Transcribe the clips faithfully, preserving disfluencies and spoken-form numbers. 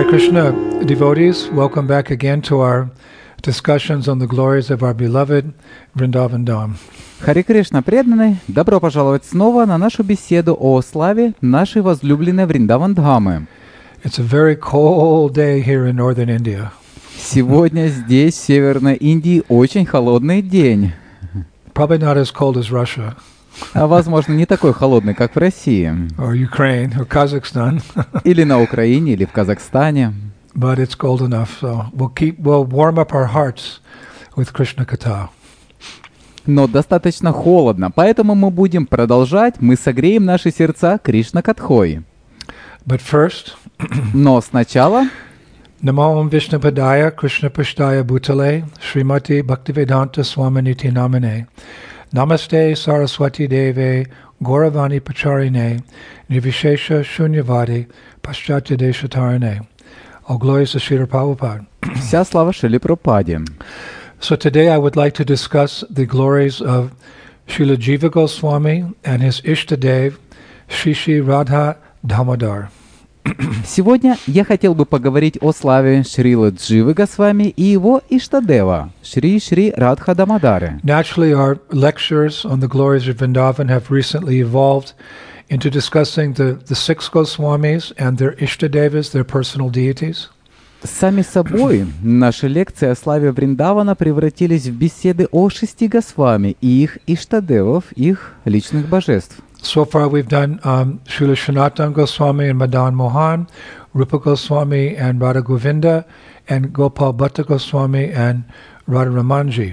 Krishna devotees, welcome back again to our discussions on the glories of our beloved Vrindavan Dham. Харе Кришна, преданные, добро пожаловать снова на нашу беседу о славе нашей возлюбленной Вриндаван-дхамы. It's a very cold day here in northern India. Сегодня здесь, в Северной Индии, очень холодный день. Probably not as cold as Russia. А, возможно, не такой холодный, как в России. Or Ukraine, or Kazakhstan. Или на Украине, или в Казахстане. But it's cold enough, so we'll keep, we'll warm up our hearts with Krishna Katha. Но достаточно холодно, поэтому мы будем продолжать, мы согреем наши сердца Кришна-катхой. But first, Но сначала Namo Om Vishnupadaya Krishna Pashtaya Bhutale Srimati Bhaktivedanta Swaminiti Namane Namaste Saraswati Deve Gauravani Pacharine Nivishesha Shunyavadi Paschatya Deshatarane. All glories to Srila Prabhupada. вся слава Шриле Прабхупаде. So today I would like to discuss the glories of Srila Jiva Goswami and his Ishtadev Shri Shri Radha Damodar. Сегодня я хотел бы поговорить о славе Шрилы Дживы Госвами и его Иштадева, Шри Шри Радха Дамодары. Naturally, our lectures on the glories of Vrindavan have recently evolved into discussing the, the six Goswamis and their Ishtadevas, their personal deities. Сами собой, наши лекции о славе Вриндавана превратились в беседы о шести Госвами и их Иштадевов, их личных божеств. So far we've done um, Srila Sanatana Goswami and Madan Mohan, Rupa Goswami and Radha Govinda, and Gopal Bhatta Goswami and Radha Ramanji.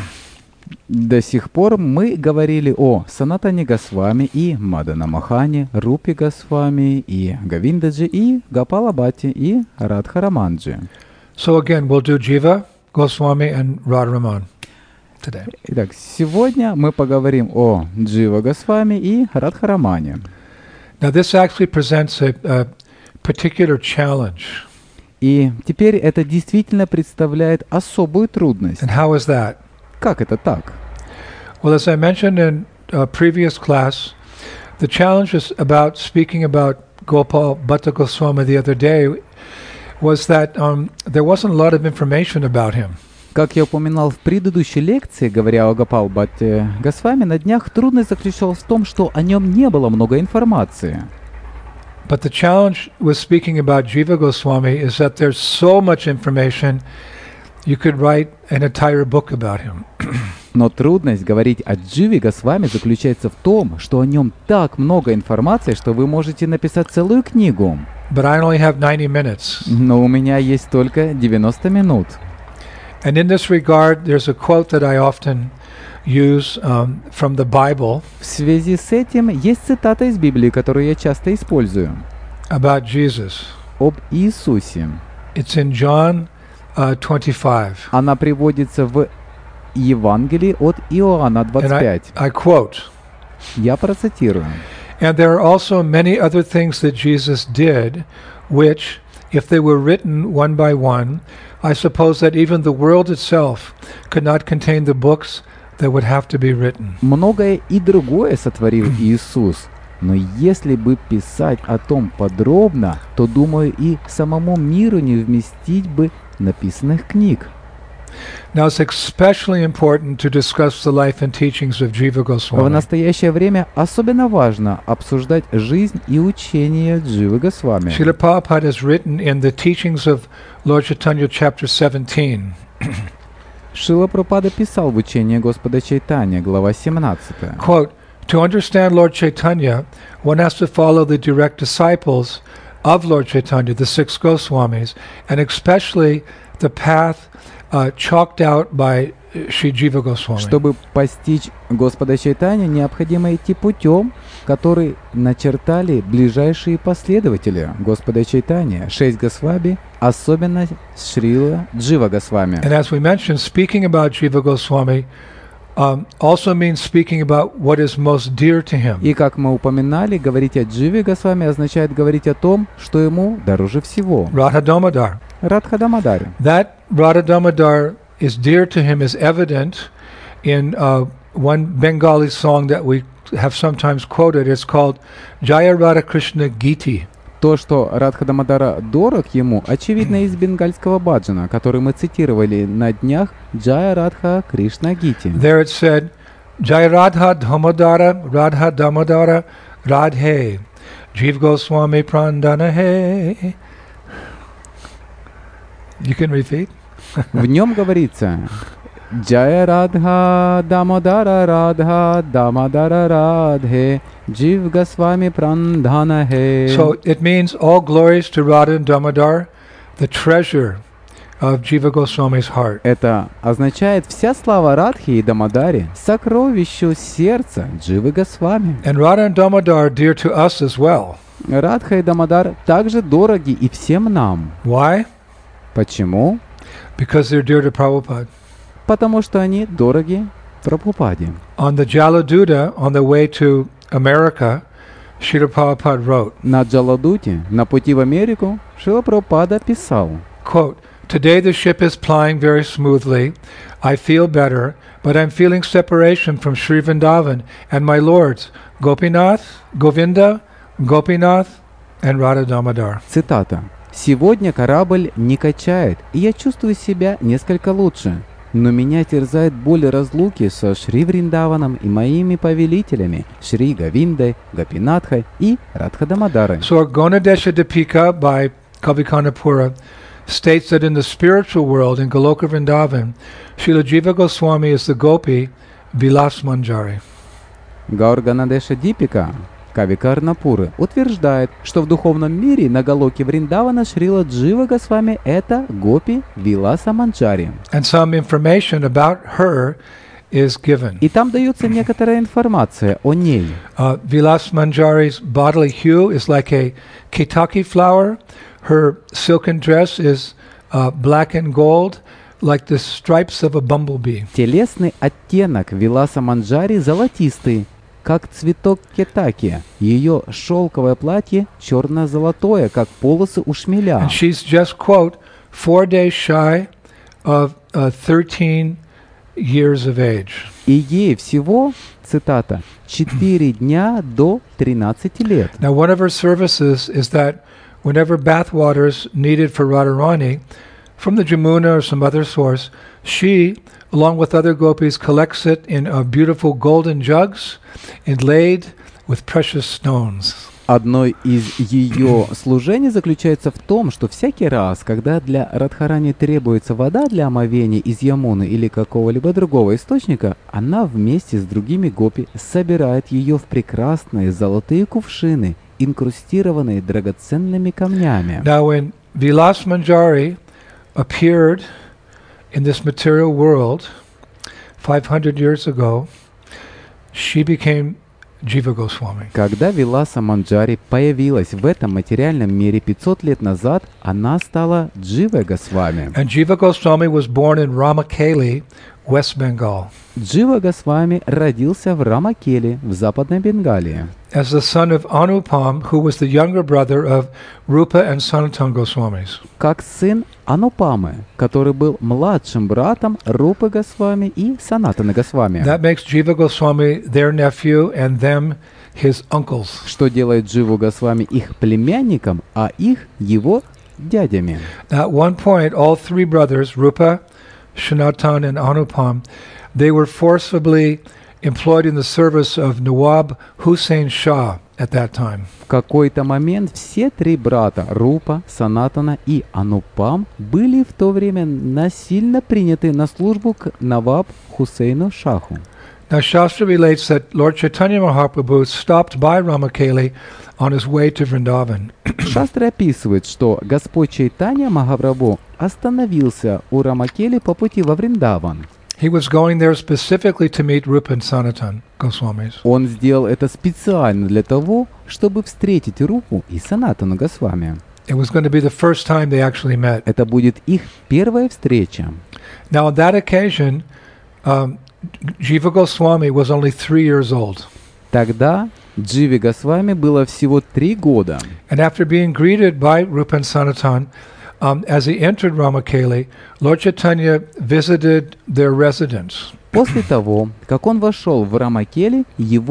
До сих пор мы говорили о Санатане Госвами и Мадана Мохане, Рупе Госвами и Говиндаджи и Гопала Бхатти и Радха Раманджи. So again, we'll do Jiva Goswami and Radha Raman today. Итак, сегодня мы поговорим о Джива Госвами и Радха Рамане. Now this actually presents a, a particular challenge. И теперь это действительно представляет особую трудность. And how is that? Как это так? Well, as I mentioned in a previous class, the challenge is about speaking about Gopal Bhatta Goswami the other day was that um, there wasn't a lot of information about him. Как я упоминал в предыдущей лекции, говоря о Гопал Бхатте Госвами, на днях трудность заключалась в том, что о нем не было много информации. But the challenge with speaking about Jiva Goswami is that there's so much information you could write an entire book about him. Но трудность говорить о Дживе Госвами заключается в том, что о нем так много информации, что вы можете написать целую книгу. But I only have ninety minutes. Но у меня есть только девяносто минут. And in this regard, there's a quote that I often use um, from the Bible. В связи с этим есть цитата из Библии, которую я часто использую. About Jesus. Об Иисусе. It's in John uh, twenty-five. Она приводится в Евангелии от Иоанна двадцать пять. I, I quote. Я процитирую. And there are also many other things that Jesus did, which, if they were written one by one, I suppose that even the world itself could not contain the books that would have to be written. Многое и другое сотворил Иисус, но если бы писать о том подробно, то, думаю, и самому миру не вместить бы написанных книг. Now it's especially important to discuss the life and teachings of Jiva В Goswami. настоящее время особенно важно обсуждать жизнь и учение Дживы Госвами. Srila Prabhupada has written in the teachings of Lord Chaitanya, chapter seventeen. Шрила Прабхупада писал в учении Господа Чайтанья, глава семнадцатая. Quote, to understand Lord Chaitanya, one has to follow the direct disciples of Lord Chaitanya, the six Goswamis, and especially the path uh, chalked out by Shri Jiva Goswami. Чтобы постичь Господа Чайтанью, необходимо идти путем, который начертали ближайшие последователи Господа Чайтанья, шесть Госвами, особенно Шрила Джива Госвами. And as we mentioned, speaking about Jiva Goswami um, also means speaking about what is most dear to him. И как мы упоминали, говорить о Дживе Госвами означает говорить о том, что ему дороже всего. Radha Damodar. Радха Дамодари. That Radha Damodar is dear to him is evident in uh, one Bengali song that we have sometimes quoted. It's called Jaya Radha Krishna Giti. То, что Радха Дамодара дорог ему, очевидно из бенгальского баджана, который мы цитировали на днях Джая Радха Кришна Гити. There it said, Jai Radha Damodara, Radha Damodara, Radhe, Jiv Goswami Prandana He. You can repeat? В нем говорится Джая Радха Дамодара Радха Дамодара Радхе Джив Госвами Прандана Хе. So it means all glories to Radha and Damodar, the treasure of Jiva Goswami's heart. Это означает вся слава Радхи и Дамодари, сокровищу сердца Дживы Госвами. And Radha and Damodar are dear to us as well. Радха и Дамодар также дороги и всем нам. Why? Почему? Because they're dear to Prabhupada. Потому что они дороги Прабхупаде. On the Jaladuta, on the way to America, Srila Prabhupada wrote, На Джаладуте, на пути в Америку, Шрила Прабхупада писал, quote, Today the ship is plying very smoothly. I feel better, but I'm feeling separation from Sri Vrindavan and my lords, Gopinath, Govinda, Gopinath, and Radha Damodar. Цитата. «Сегодня корабль не качает, и я чувствую себя несколько лучше. Но меня терзает боль разлуки со Шри Вриндаваном и моими повелителями Шри Говиндой, Гопинатхой и Радхадамодарой». So Gonadesha Dipika by Kavikanapura states that in the spiritual world, in Goloka Vrindavan, Srila Jiva Goswami is the Gopi, Vilas Manjari. Гаурганадеша Дипика Кавикарнапуры утверждает, что в духовном мире на Галоке Вриндавана Шрила Джива Госвами это Гопи Виласа Манджари. And some information about her is given. И там дается некоторая информация о ней. Uh, Vilas Manjari's bodily hue is like a Ketaki flower. Her silken dress is uh, black and gold, like the stripes of a bumblebee. Телесный оттенок Виласа Манджари золотистый, как цветок кетаки. Ее шелковое платье черно-золотое, как полосы у шмеля. And she's just, quote, four days shy of uh, thirteen years of age. И ей всего, цитата, четыре дня до тринадцати лет. Now, one of her services is that whenever bath water is needed for Radharani, from the Jamuna or some other source, she, along with other gopis, collects it in uh, beautiful golden jugs inlaid with precious stones. Одно из ее служений заключается в том, что всякий раз, когда для Радхарани требуется вода для омовения из Ямуны или какого-либо другого источника, она вместе с другими гопи собирает ее в прекрасные золотые кувшины, инкрустированные драгоценными камнями. Now, when Vilas Manjari appeared in this material world five hundred years ago, she became Jiva Goswami. Когда Виласа Манджари появилась в этом материальном мире пятьсот лет назад, она стала Дживой Госвами. And Jiva Goswami was born in Ramakeli, West Bengal, Джива Госвами родился в Рамакеле, в Западной Бенгалии, as the son of Anupam, who was the younger brother of Rupa and Sanatana Goswamis. как сын Анупамы, который был младшим братом Рупы Госвами и Санатаны Госвами, That makes Jiva Goswami their nephew and them his uncles. что делает Дживу Госвами их племянником, а их его дядями. Now, at one point, all three brothers, Rupa, Sanatan, and Anupam, they were forcibly employed in the service of Nawab Hussein Shah at that time. В какой-то момент все три брата Рупа, Санатана и Анупам были в то время насильно приняты на службу к Наваб Хусейну Шаху. Now, Shastra relates that Lord Chaitanya Mahaprabhu stopped by Ramakeli on his way to Vrindavan. Шастра описывает, что Господь Чайтанья Махапрабху остановился у Рамакели по пути во Вриндаван. He was going there specifically to meet Rupa and Sanatan Goswamis. Он сделал это специально для того, чтобы встретить Рупу и Санатану Госвами. It was going to be the first time they actually met. Это будет их первая встреча. Now, on that occasion, um, Jiva Goswami was only three years old. Тогда Дживе Госвами было всего три года. And after being greeted by Rupa and Sanatan, um, as he entered Ramakeli, Lord Chaitanya visited their residence. После того, как он вошел в Рамакели, его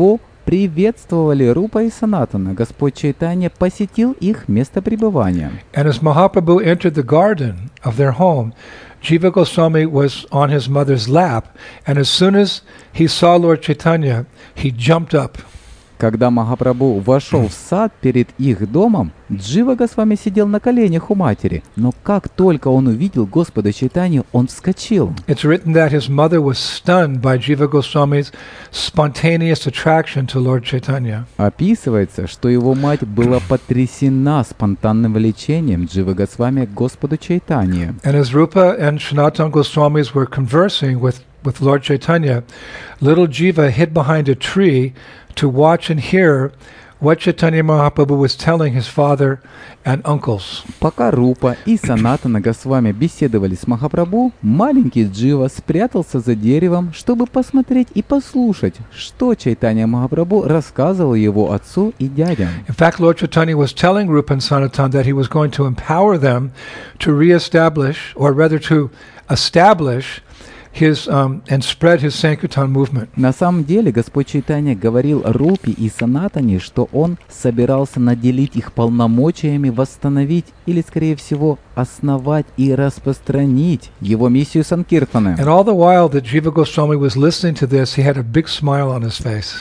приветствовали Рупа и Санатана. Господь Чайтанья посетил их место пребывания. And as Mahaprabhu entered the garden of their home, Jiva Goswami was on his mother's lap, and as soon as he saw Lord Chaitanya, he jumped up. Когда Махапрабху вошел в сад перед их домом, Джива Госвами сидел на коленях у матери. Но как только он увидел Господа Чайтанью, он вскочил. It's written that his mother was stunned by Jiva Goswami's spontaneous attraction to Lord Chaitanya. Описывается, что его мать была потрясена спонтанным влечением Джива Госвами к Господу Чайтанье. And as Rupa and Sanatana Goswamis were conversing with, with Lord Chaitanya, little Jiva hid behind a tree to watch and hear what Chaitanya Mahaprabhu was telling his father and uncles. Пока Рупа и Санатана Госвами беседовали с Махапрабху, маленький Джива спрятался за деревом, чтобы посмотреть и послушать, что Чайтанья Махапрабху рассказывал его отцу и дядям. In fact, Lord Chaitanya was telling Rupa and Sanatana that he was going to empower them to reestablish, or rather to establish, his um, and spread his Sankirtan movement. На самом деле Господь Чайтанья говорил Рупе и Санатане, что он собирался наделить их полномочиями восстановить или, скорее всего, основать и распространить его миссию Санкиртаны. And all the while that Jiva Goswami was listening to this, he had a big smile on his face.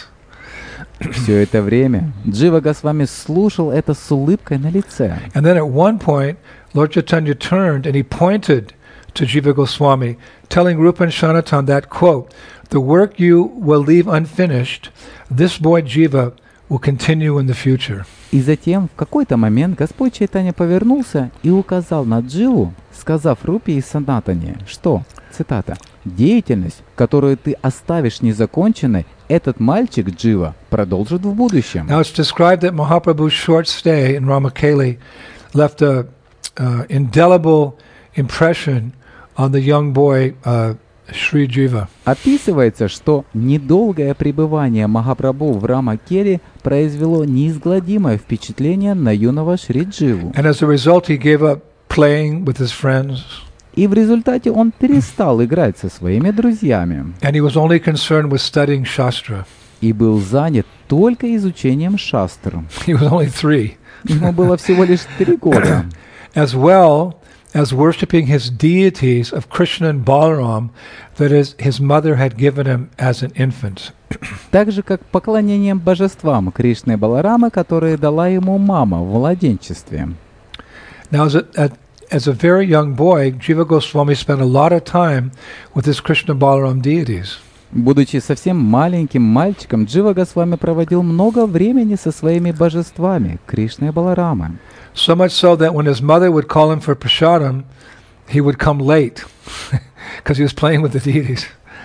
Все это время Джива Госвами слушал это с улыбкой на лице. And then at one point, Lord Chaitanya turned and he pointed to Jiva Goswami, telling Rupa and Sanatana that, quote, the work you will leave unfinished, this boy Jiva will continue in the future. И затем в какой-то момент Господь Чайтанья повернулся и указал на Дживу, сказав Рупе и Санатане, что, цитата, «Деятельность, которую ты оставишь незаконченной, этот мальчик Джива продолжит в будущем». Now it's described that Mahaprabhu's short stay in Ramakeli left a uh, indelible impression on the young boy uh, Shri Jiva. Описывается, что недолгое пребывание Махапрабху в Рамакели произвело неизгладимое впечатление на юного Шри Дживу. And as a result, he gave up playing with his friends. И в результате он перестал играть со своими друзьями. And he was only concerned with studying Shastra. И был занят только изучением шастр. He was only three. Ему было всего лишь три года. As well as worshipping his deities of Krishna and Balaram that is, his mother had given him as an infant. Так же, как поклонением божествам Кришны и Баларамы, которые дала ему мама в младенчестве. Now, as a, at, as a very young boy, Jiva Goswami spent a lot of time with his Krishna Balaram deities. Будучи совсем маленьким мальчиком, Джива Госвами проводил много времени со своими божествами Кришной и Баларамой. So much so that when his mother would call him for prasadam, he would come late because he was playing with the deities.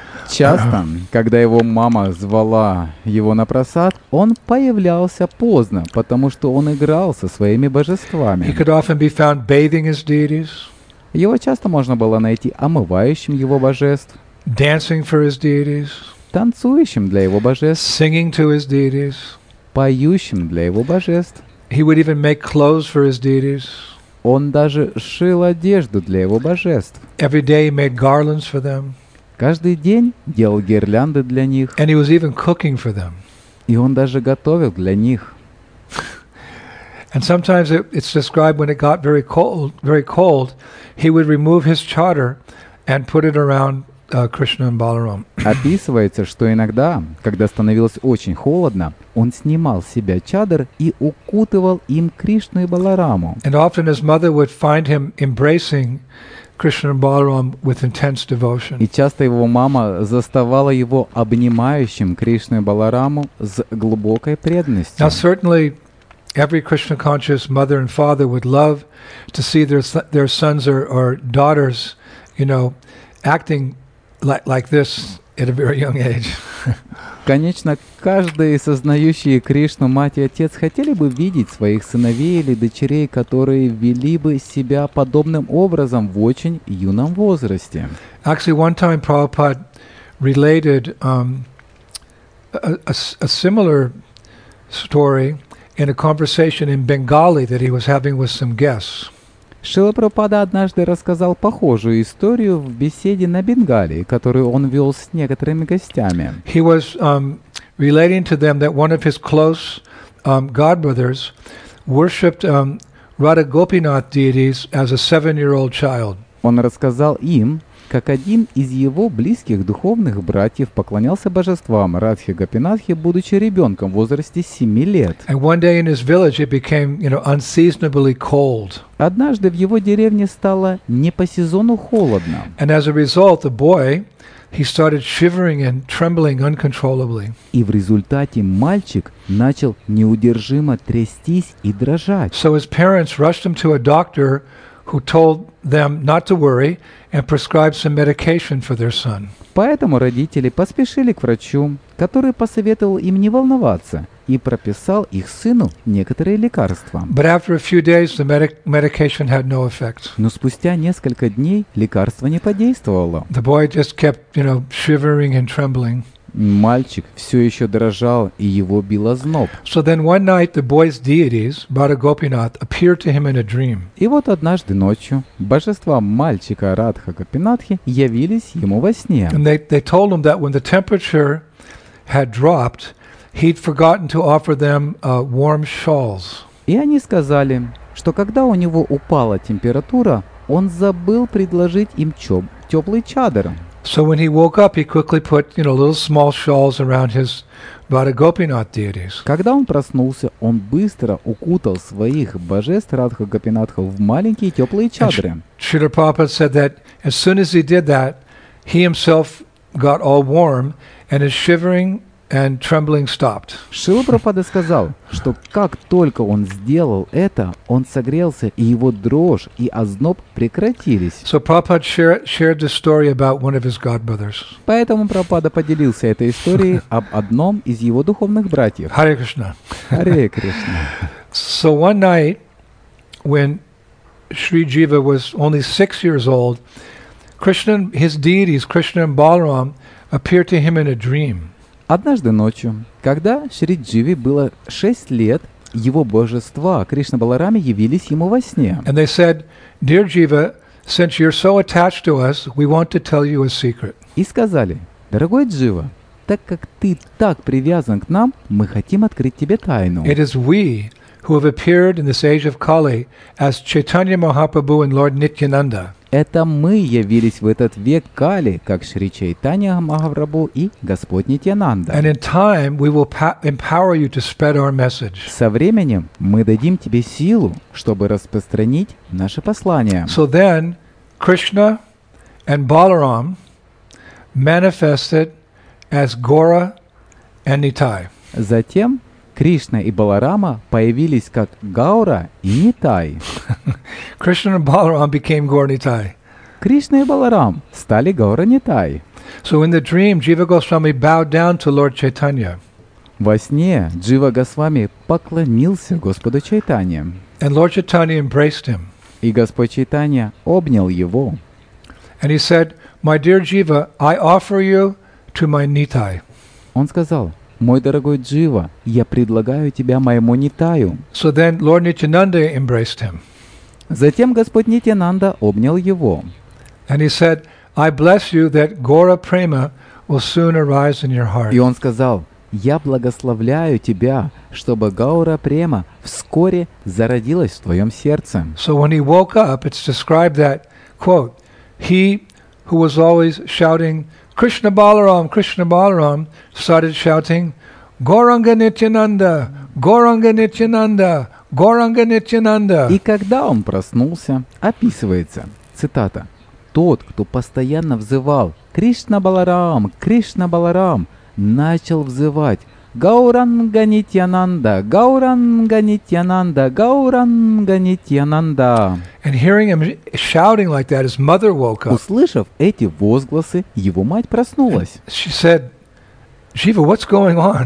Часто, когда его мама звала его на просад, он появлялся поздно, потому что он играл со своими He божествами. could often be found bathing his deities, Его часто можно было найти омывающим его божеств, dancing for his deities, танцующим для его божеств, singing to his deities. поющим для его божеств. He would even make clothes for his deities. Он даже шил одежду для его божеств. Every day he made garlands for them. Каждый день делал гирлянды для них, And he was even cooking for them. и он даже готовил для них. And sometimes it, it's described when it got very cold, very cold, he would remove his chadar and put it around uh, Krishna and Balaram. Описывается, что иногда, когда становилось очень холодно, он снимал с себя чадр и укутывал им Кришну и Балараму. And often his mother would find him embracing Krishna and Balaram with intense devotion. И часто его мама заставала его обнимающим Кришну и Балараму с глубокой преданностью. Now certainly every Krishna conscious mother and father would love to see their their sons or, or daughters, you know, acting like like this at a very young age. Конечно, каждый сознающий Кришну, мать и отец хотели бы видеть своих сыновей или дочерей, которые вели бы себя подобным образом в очень юном возрасте. Actually, one time Prabhupada related um, a, a, a similar story in a conversation in Bengali that he was having with some guests. Шрила Прабхупада однажды рассказал похожую историю в беседе на Бенгалии, которую он вел с некоторыми гостями. He was um, relating to them that one of his close um, godbrothers worshipped um, Radha Gopinath deities as a seven-year-old child. Он рассказал им, как один из его близких духовных братьев поклонялся божествам Радхи Гопинатхи, будучи ребенком в возрасте семи лет. And one day in his village it became, you know, unseasonably cold. Однажды в его деревне стало не по сезону холодно. And as a result, the boy, he started shivering and trembling uncontrollably. И в результате мальчик начал неудержимо трястись и дрожать. So his parents rushed him to a doctor who told them not to worry and prescribed some medication for their son. Поэтому родители поспешили к врачу, который посоветовал им не волноваться и прописал их сыну некоторые лекарства. But after a few days, the medic- medication had no effect. Но спустя несколько дней лекарство не подействовало. The boy just kept, you know, shivering and trembling. Мальчик все еще дрожал, и его бил озноб. So then one night the boy's deities, Radha Gopinath, appeared to him in a dream. И вот однажды ночью божества мальчика Радха Гопинатхи явились ему во сне. And they, they told him that when the temperature had dropped, he'd forgotten to offer them uh, warm shawls. И они сказали, что когда у него упала температура, он забыл предложить им чоп, теплый чадр. So when he woke up, he quickly put, you know, little small shawls around his Radha Gopinath deities. Когда он проснулся, он быстро укутал своих божеств Радха Гопинатха в маленькие теплые чадры. Srila Prabhupada said that as soon as he did that, he himself got all warm and his shivering and trembling stopped. Шрила Прабхупада сказал, что как только он сделал это, он согрелся, и его дрожь и озноб прекратились. So Prabhupada share, shared this story about one of his godbrothers. Поэтому Прабхупада поделился этой историей об одном из его духовных братьев. Hare Krishna. Харе Кришна. So one night, when Sri Jiva was only six years old, Krishna, his deities, Krishna and Balaram, appeared to him in a dream. Однажды ночью, когда Шри Дживе было шесть лет, его божества Кришна Баларами явились ему во сне. And they said, "Dear Jiva, since you're so attached to us, we want to tell you a secret." И сказали, дорогой Джива, так как ты так привязан к нам, мы хотим открыть тебе тайну. It is we who have appeared in this age of Kali as Chaitanya Mahaprabhu and Lord Nityananda. Это мы явились в этот век Кали, как Шри Чайтанья Махапрабху и Господь Нитьянанда. And in time, we will pa- empower you to spread our message. Со временем мы дадим тебе силу, чтобы распространить наше послание. So then, Krishna and Balaram manifested as Gora and Nitai. Затем Кришна и Баларама появились как Гаура и Нитай. Krishna and Balaram became Gaura Nitai. Кришна и Баларам стали Гаура Нитай. So in the dream, Jiva Goswami bowed down to Lord Chaitanya. Во сне Джива Госвами поклонился Господу Чайтанье. And Lord Chaitanya embraced him. И Господь Чайтанья обнял его. And he said, "My dear Jiva, I offer you to my Nitai." Он сказал, «Мой дорогой Джива, я предлагаю тебя моему Нитаю». So then Lord Nityananda embraced him. Затем Господь Нитьянанда обнял его. And he said, "I bless you that Gaura Prema will soon arise in your heart." И он сказал, «Я благословляю тебя, чтобы Гаура Према вскоре зародилась в твоем сердце». So when he woke up, it's described that, quote, he who was always shouting, "Krishna Balaram, Krishna Balaram," started shouting, "Gauranga Nityananda, Gauranga Nityananda, Gauranga Nityananda." И когда он проснулся, описывается, цитата, «Тот, кто постоянно взывал «Кришна Баларам, Кришна Баларам», начал взывать «Гауранга Нитьянанда, Гауранга Нитьянанда, Гауранга Нитьянанда». And hearing him shouting like that, his mother woke up. Услышав эти возгласы, его мать проснулась. She said, "Jiva, what's going on?"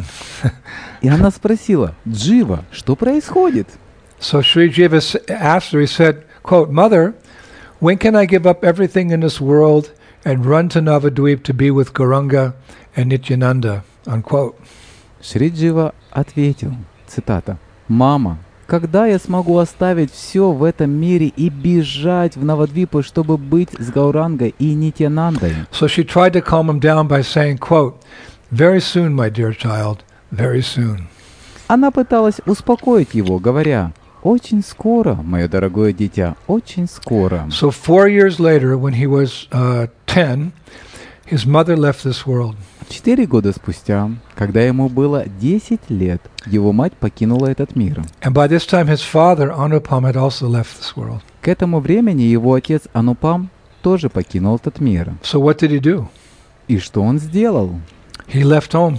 И она спросила, «Джива, что происходит?» So Sri Jiva s- asked her, he said, quote, "Mother, when can I give up everything in this world and run to Navadvip to be with Gauranga and Nityananda?" Unquote. Шри Джива ответил, цитата, «Мама, когда я смогу оставить все в этом мире и бежать в Навадвипу, чтобы быть с Гаурангой и Нитьянандой?» So she tried to calm him down by saying, quote, "Very soon, my dear child, very soon. Она пыталась успокоить его, говоря: «Очень скоро, мое дорогое дитя, очень скоро». So four years later, when he was uh, ten, his mother left this world. Четыре года спустя, когда ему было десять лет, его мать покинула этот мир. And by this time, his father, Anupam, had also left this world. К этому времени его отец Анупам тоже покинул этот мир. So what did he do? И что он сделал? He left home.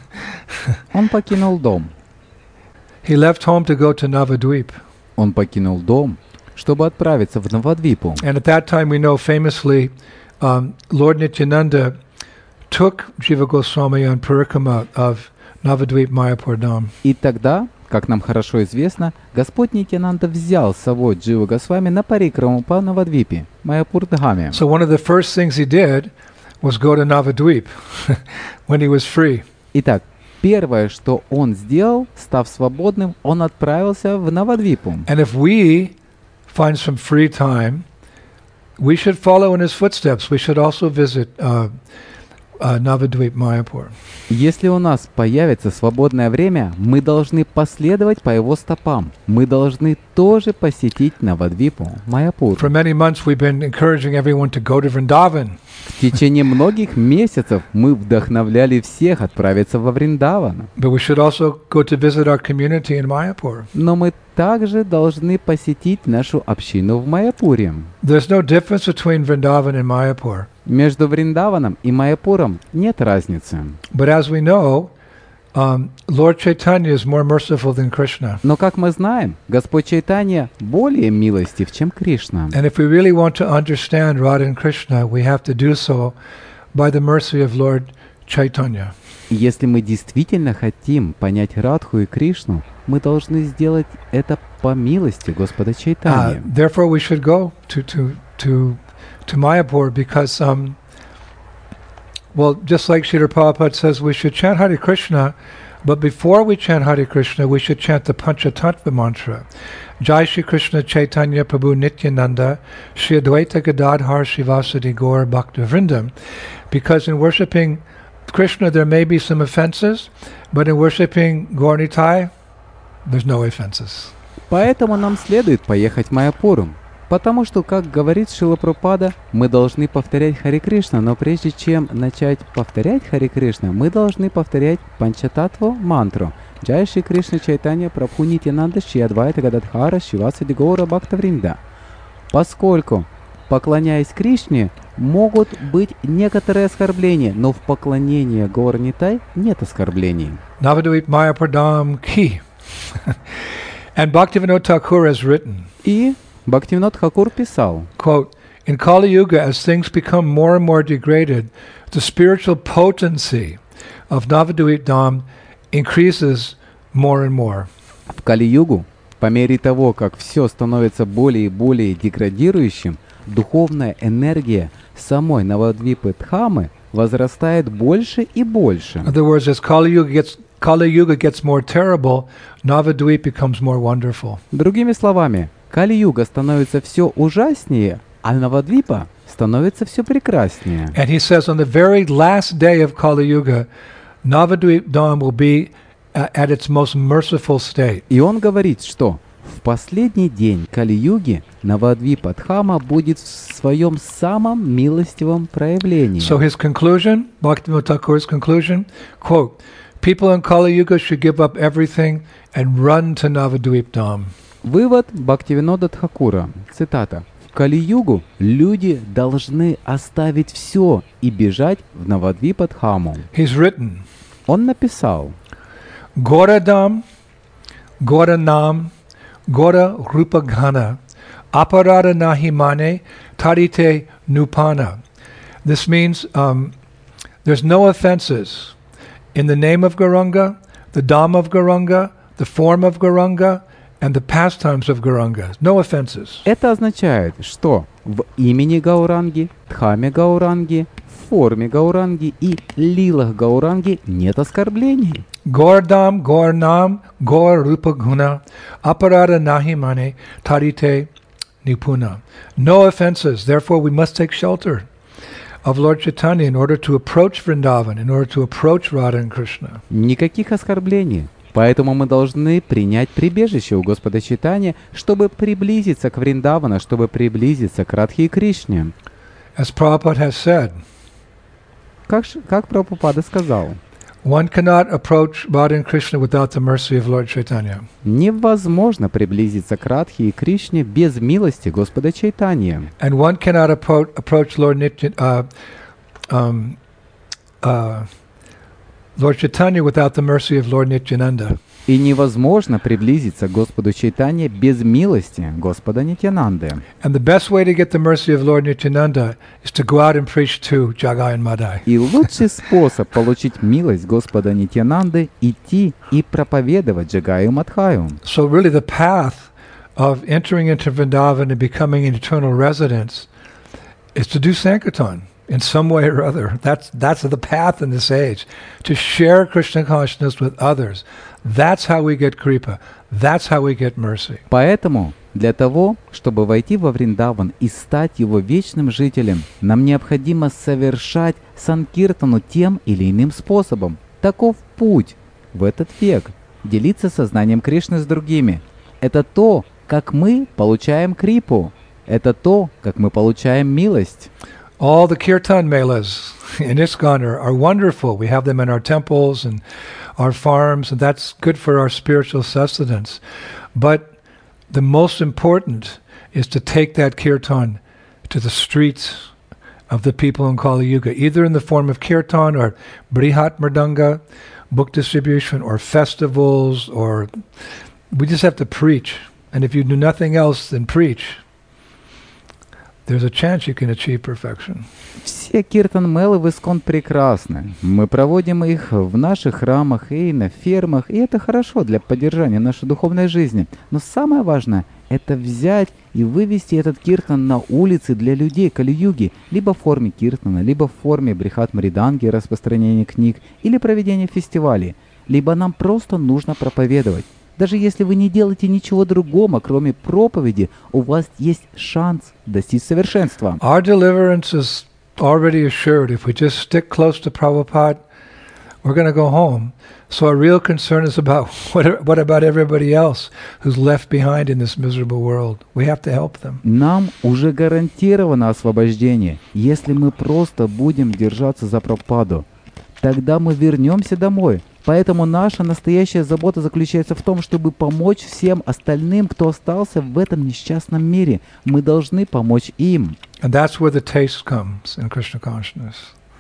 Он покинул дом. He left home to go to Navadvip. Он покинул дом, чтобы отправиться в Навадвипу. And at that time, we know famously, um, Lord Nityananda took Jiva Goswami on Parikrama of Navadvip Mayapur Dham. И тогда, как нам хорошо известно, Господь Нитьянанда взял с собой Дживу Госвами на парикраму по Навадвипе, Майяпур-Дхаме. So one of the first things he did was go to Navadvip when he was free. Итак, первое, что он сделал, став свободным, он отправился в Навадвипу. And if we find some free time, we should follow in his footsteps. We should also visit uh, uh, Navadvip Mayapur. Если у нас появится свободное время, мы должны последовать по его стопам. Мы должны тоже посетить Навадвипу, Майяпур. For many months, we've been encouraging everyone to go to Vrindavan. В течение многих месяцев мы вдохновляли всех отправиться во Вриндаван. But we should also go to visit our community in Mayapur. Но мы также должны посетить нашу общину в Майяпуре. There's no difference between Vrindavan and Mayapur. Между Вриндаваном и Майяпуром нет разницы. But as we know, um, Lord Chaitanya is more merciful than Krishna. Но, как мы знаем, Господь Чайтанья более милостив, чем Кришна. And if we really want to understand Radha and Krishna, we have to do so by the mercy of Lord Chaitanya. И если мы действительно хотим понять Радху и Кришну, мы должны сделать это по милости Господа Uh, Чайтаньи. therefore, we should go to to to to Mayapur because, um, well, just like Srila Prabhupada says, we should chant Hare Krishna, but before we chant Hare Krishna, we should chant the Panchatattva mantra. Jai Shri Krishna Chaitanya Prabhu Nityananda Shri Advaita Gadadhar Shivasadi Gaur Bhakta Vrindam. Because in worshipping Krishna there may be some offenses, but in worshipping Gaur Nitai, there's no offenses. Поэтому нам следует поехать в Майяпуру. Потому что, как говорит Шрила Прабхупада, мы должны повторять Харе Кришна, но прежде чем начать повторять Харе Кришна, мы должны повторять Панчататтву мантру. Джай Шри Кришна Чайтанья Прабху Нитьянанда Шри Адвайта Гададхара Шивасади Гаура Бхакта Вринда. Поскольку, поклоняясь Кришне, могут быть некоторые оскорбления, но в поклонении Гаура Нитай нет оскорблений. Navadvip Mayapur Dham Ki. And Bhaktivinoda Thakur has written, И Бхактивинод Тхакур писал, quote, in Kali Yuga, as things become more and more degraded, the spiritual potency of Navadvip Dham increases more and more. в Кали-югу, по мере того, как все становится более и более деградирующим, духовная энергия самой Навадвипы Дхамы возрастает больше и больше. In other words, as Kali Yuga gets Kali Yuga gets more terrible, Navadvip becomes more wonderful. Другими словами, Кали-юга становится все ужаснее, а Навадвипа становится все прекраснее. And he says on the very last day of Kali Yuga, Navadvip Dham will be uh, at its most merciful state. И он говорит, что в последний день Кали-юги Навадвипа Дхама будет в своем самом милостивом проявлении. So his conclusion, Bhaktivinoda Thakur's conclusion, quote, people in Kali Yuga should give up everything and run to Navadvip Dham. Вывод Бхактивинода Тхакура. Цитата. В Кали-югу люди должны оставить все и бежать в Навадвипа Дхаму. He's written, Он написал: Gora Dham, Gora Nam, Gora Rupa Ghana, Aparada Nahimane, Tarite Nupana. This means um, there's no offenses in the name of Gauranga, the Dham of Gauranga, the form of Gauranga, and the pastimes of Gauranga. No offenses. Это означает, что в имени Гауранги, Дхаме Гауранги, в форме Гауранги и лилах Гауранги нет оскорблений. Gaur Dham, Gaur Nam, Gaur Rupa Guna, Aparada Nahimane, Tarite Nipuna. No offenses. Therefore, we must take shelter of Lord Chaitanya in order to approach Vrindavan, in order to approach Radha and Krishna. Никаких оскорблений. Поэтому мы должны принять прибежище у Господа Чайтаньи, чтобы приблизиться к Вриндавану, чтобы приблизиться к Радхе и Кришне. As Prabhupada has said, как, как Прабхупада сказал, one cannot approach Radha and Krishna without the mercy of Lord Chaitanya. Невозможно приблизиться к Радхе и Кришне без милости Господа Чайтаньи. And one cannot appro- approach Lord Nitya, uh, um, uh, Lord Chaitanya without the mercy of Lord Nityananda. И невозможно приблизиться к Господу Чайтанье без милости Господа Нитьянанды. And the best way to get the mercy of Lord Nityananda is to go out and preach to Jagai and Madai. И лучший способ получить милость Господа Нитьянанды — идти и проповедовать Джагаю и Мадхаю. So really the path of entering into Vrindavan and becoming an eternal residence is to do Sankirtan in some way or other. That's that's the path in this age. To share Krishna consciousness with others. That's how we get Kripa. That's how we get mercy. Поэтому для того, чтобы войти во Вриндаван и стать его вечным жителем, нам необходимо совершать санкиртану тем или иным способом. Таков путь в этот век. Делиться сознанием Кришны с другими. Это то, как мы получаем крипу. Это то, как мы получаем милость. All the kirtan melas in ISKCON are, are wonderful. We have them in our temples and our farms, and that's good for our spiritual sustenance. But the most important is to take that kirtan to the streets of the people in Kali Yuga, either in the form of kirtan or brihat mridanga, book distribution, or festivals, or we just have to preach. And if you do nothing else than preach, there's a chance you can achieve perfection. Все киртан-мелы в ISKCON прекрасны. Мы проводим их в наших храмах и на фермах, и это хорошо для поддержания нашей духовной жизни. Но самое важное — это взять и вывести этот киртан на улицы для людей Кали-юги, либо в форме киртана, либо в форме брихат-мриданги, распространения книг, или проведения фестивалей. Либо нам просто нужно проповедовать. Даже если вы не делаете ничего другого, кроме проповеди, у вас есть шанс достичь совершенства. Our deliverance is already assured. If we just stick close to Prabhupada, we're going to go home. So our real concern is about what, what about everybody else who's left behind in this miserable world? We have to help them. Нам уже гарантировано освобождение. Если мы просто будем держаться за Прабхупаду, тогда мы вернемся домой. Поэтому наша настоящая забота заключается в том, чтобы помочь всем остальным, кто остался в этом несчастном мире. Мы должны помочь им. And that's where the taste comes in Krishna consciousness.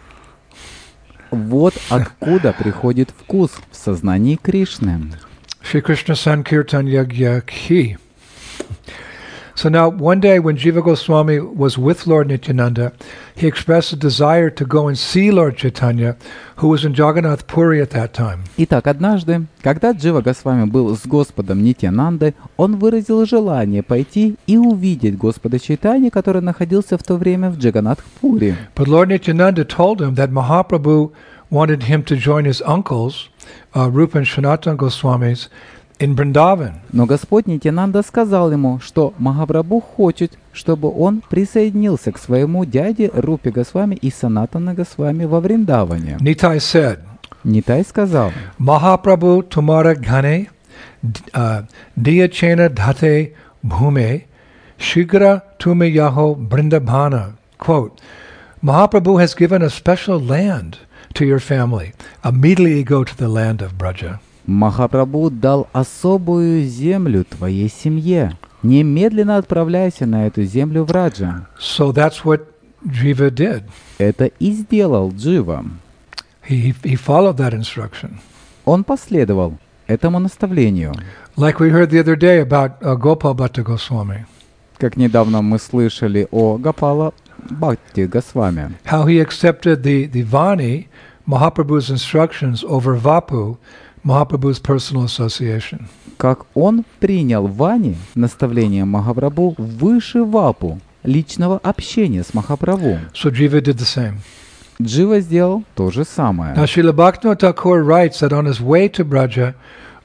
Вот откуда приходит вкус в сознании Кришны. Shri Krishna Sankirtan Yagya Ki. So now, one day when Jiva Goswami was with Lord Nityananda, he expressed a desire to go and see Lord Chaitanya, who was in Jagannath Puri at that time. Итак, однажды, когда Джива Госвами был с Господом Нитьянандой, он выразил желание пойти и увидеть Господа Чайтаньи, который находился в то время в Джаганнатх-пури. But Lord Nityananda told him that Mahaprabhu wanted him to join his uncles, uh, Rupa and Sanatana Goswamis, in Vrindavan. Но Господь Нитьянанда сказал ему, что Махапрабху хочет, чтобы он присоединился к своему дяде Рупе Госвами и Санатана Госвами во Вриндаване. Nitai said, Нитай сказал, Mahaprabhu tumara ghane diya chena dhate bhume shigra tume yaho Vrindavana. Quote, Mahaprabhu has given a special land to your family. Immediately go to the land of Braja. Махапрабху дал особую землю твоей семье. Немедленно отправляйся на эту землю в Раджа. So that's what Jiva did. Это и сделал Джива. He, he followed that instruction. Он последовал этому наставлению. Like we heard the other day about uh, Gopal Bhatta Goswami. Как недавно мы слышали о Гопала Бхакти Госвами. How he accepted the, the Vani, Mahaprabhu's instructions, over Vapu, Mahaprabhu's personal association. Как он принял Вани, наставление Махапрабху, выше Вапу, личного общения с Махапрабху. So Jiva did the same. Джива сделал то же самое. Now Srila Bhaktivinoda Thakur writes that on his way to Braja,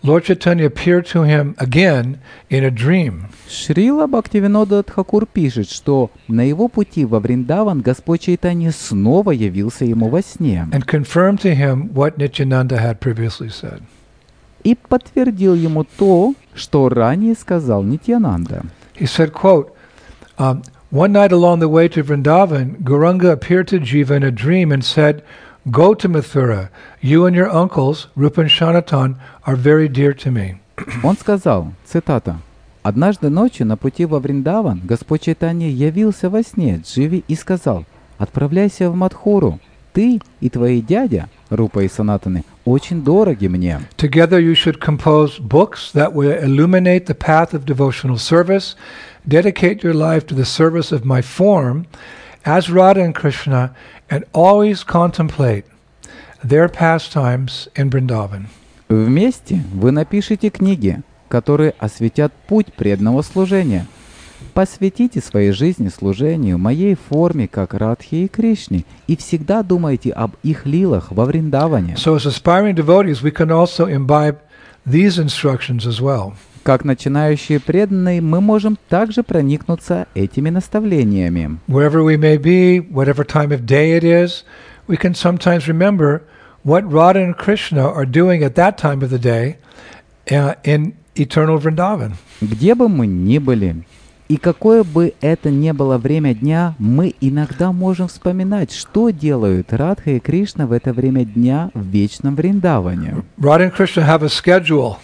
Lord Chaitanya appeared to him again in a dream. Шрила Бхактивинода Тхакур пишет, что на его пути во Вриндаван Господь Чайтанья снова явился ему во сне And confirmed to him what Nityananda had previously said. и подтвердил ему то, что ранее сказал Нитьянанда. He said, quote, um, one night along the way to Vrindavan, Gauranga appeared to Jiva in a dream and said, go to Mathura. You and your uncles, Rupa and Sanatan, are very dear to me. Он сказал, цитата, «Однажды ночью на пути во Вриндаван Господь Чайтанья явился во сне Дживе и сказал, отправляйся в Мадхуру. Ты и твои дядя, Рупа и Санатаны, очень дороги мне. Together you should compose books that will illuminate the path of devotional service, dedicate your life to the service of my form as Radha and Krishna, and always contemplate their pastimes in Vrindavan. Вместе вы напишите книги, которые осветят путь преданного служения. Посвятите своей жизни служению моей форме, как Радхи и Кришне, и всегда думайте об их лилах во Вриндаване». So as aspiring devotees, we can also imbibe these instructions as well. Как начинающие преданные, мы можем также проникнуться этими наставлениями. Wherever we may be, whatever time of day it is, we can sometimes remember what Radha and Krishna are doing at that time of the day uh, in eternal Vrindavan. Где бы мы ни были, и какое бы это ни было время дня, мы иногда можем вспоминать, что делают Радха и Кришна в это время дня в вечном Вриндаване. Radha and Krishna have a schedule.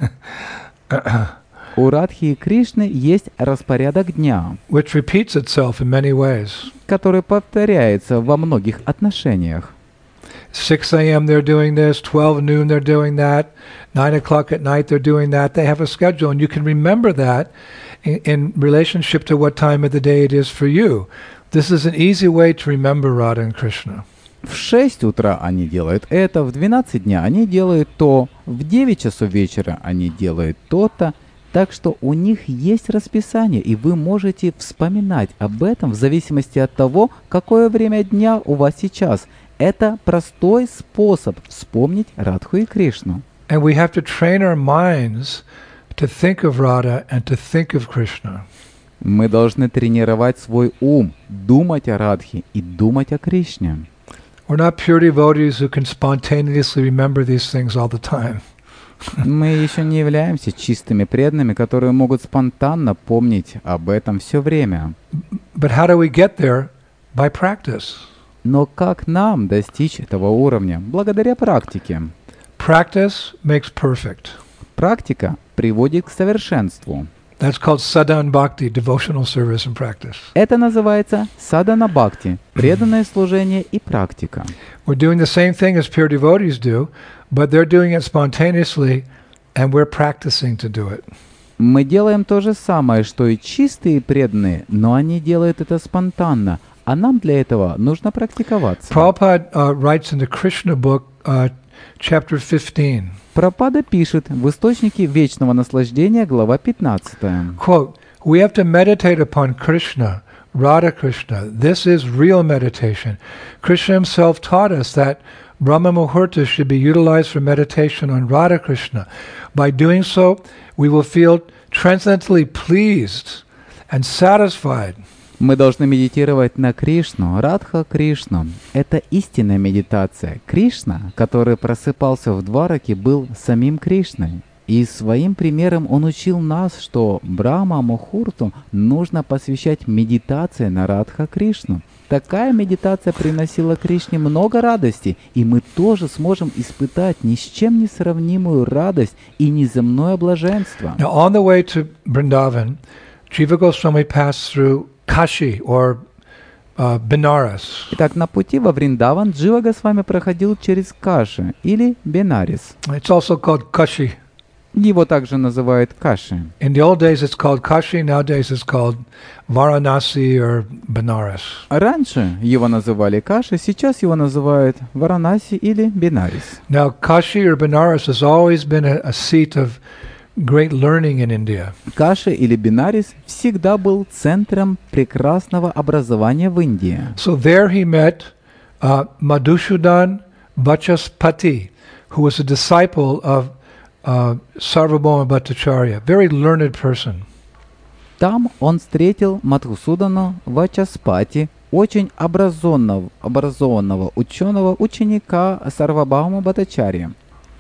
У Радхи и Кришны есть распорядок дня, which repeats itself in many ways. который повторяется во многих отношениях. six a.m. they're doing this, twelve noon they're doing that, nine o'clock at night they're doing that. They have a schedule, and you can remember that in, in relationship to what time of the day it is for you. This is an easy way to remember Radha and Krishna. В шесть утра они делают это, в двенадцать дня они делают то, в девять часов вечера они делают то-то, так что у них есть расписание, и вы можете вспоминать об этом в зависимости от того, какое время дня у вас сейчас. Это простой способ вспомнить Радху и Кришну. And we have to train our minds to think of Radha and to think of Krishna. Мы должны тренировать свой ум, думать о Радхе и думать о Кришне. We're not pure devotees who can spontaneously remember these things all the time. Мы еще не являемся чистыми преданными, которые могут спонтанно помнить об этом все время. But how do we get there? By practice. Но как нам достичь этого уровня? Благодаря практике. Practice makes perfect. Практика приводит к совершенству. That's called sadhana bhakti, devotional service and practice. Это называется садхана бхакти, преданное служение и практика. We're doing the same thing as pure devotees do, but they're doing it spontaneously, and we're practicing to do it. Мы делаем то же самое, что и чистые преданные, но они делают это спонтанно, а нам для этого нужно практиковаться. Prabhupada uh, writes in the Krishna book, uh, chapter fifteen. Прабхупада пишет в Источнике Вечного Наслаждения, глава пятнадцатая. Quote, we have to meditate upon Krishna, Radha Krishna. This is real meditation. Krishna himself taught us that Brahma Muhurta should be utilized for meditation on Radha Krishna. By doing so, we will feel transcendently pleased and satisfied. Мы должны медитировать на Кришну, Радха Кришну. Это истинная медитация. Кришна, который просыпался в Двараке, был самим Кришной. И своим примером он учил нас, что Брахма Мухурту нужно посвящать медитации на Радха Кришну. Такая медитация приносила Кришне много радости, и мы тоже сможем испытать ни с чем не сравнимую радость и неземное блаженство. Now, on the way to Vrindavan, Jiva Goswami passed through Kashi or uh, Benares. Итак, на пути во Вриндаван Джива Госвами проходил через Каши или Бенарис. It's also called Kashi. Его также называют Каши. In the old days it's called Kashi, nowadays it's called Varanasi or Benares. Раньше его называли Каши, сейчас его называют Варанаси или Бенарис. Now Kashi or Benares has always been a, a seat of great learning in India. Каши или Бенарис всегда был центром прекрасного образования в Индии. So there he met uh, Madhusudhan Vachaspati, who was a disciple of uh, Sarvabhauma Bhattacharya, very learned person. Там он встретил Мадхусудана Вачаспати, очень образованного, образованного ученого, ученика Сарвабхаума Бхаттачарьи.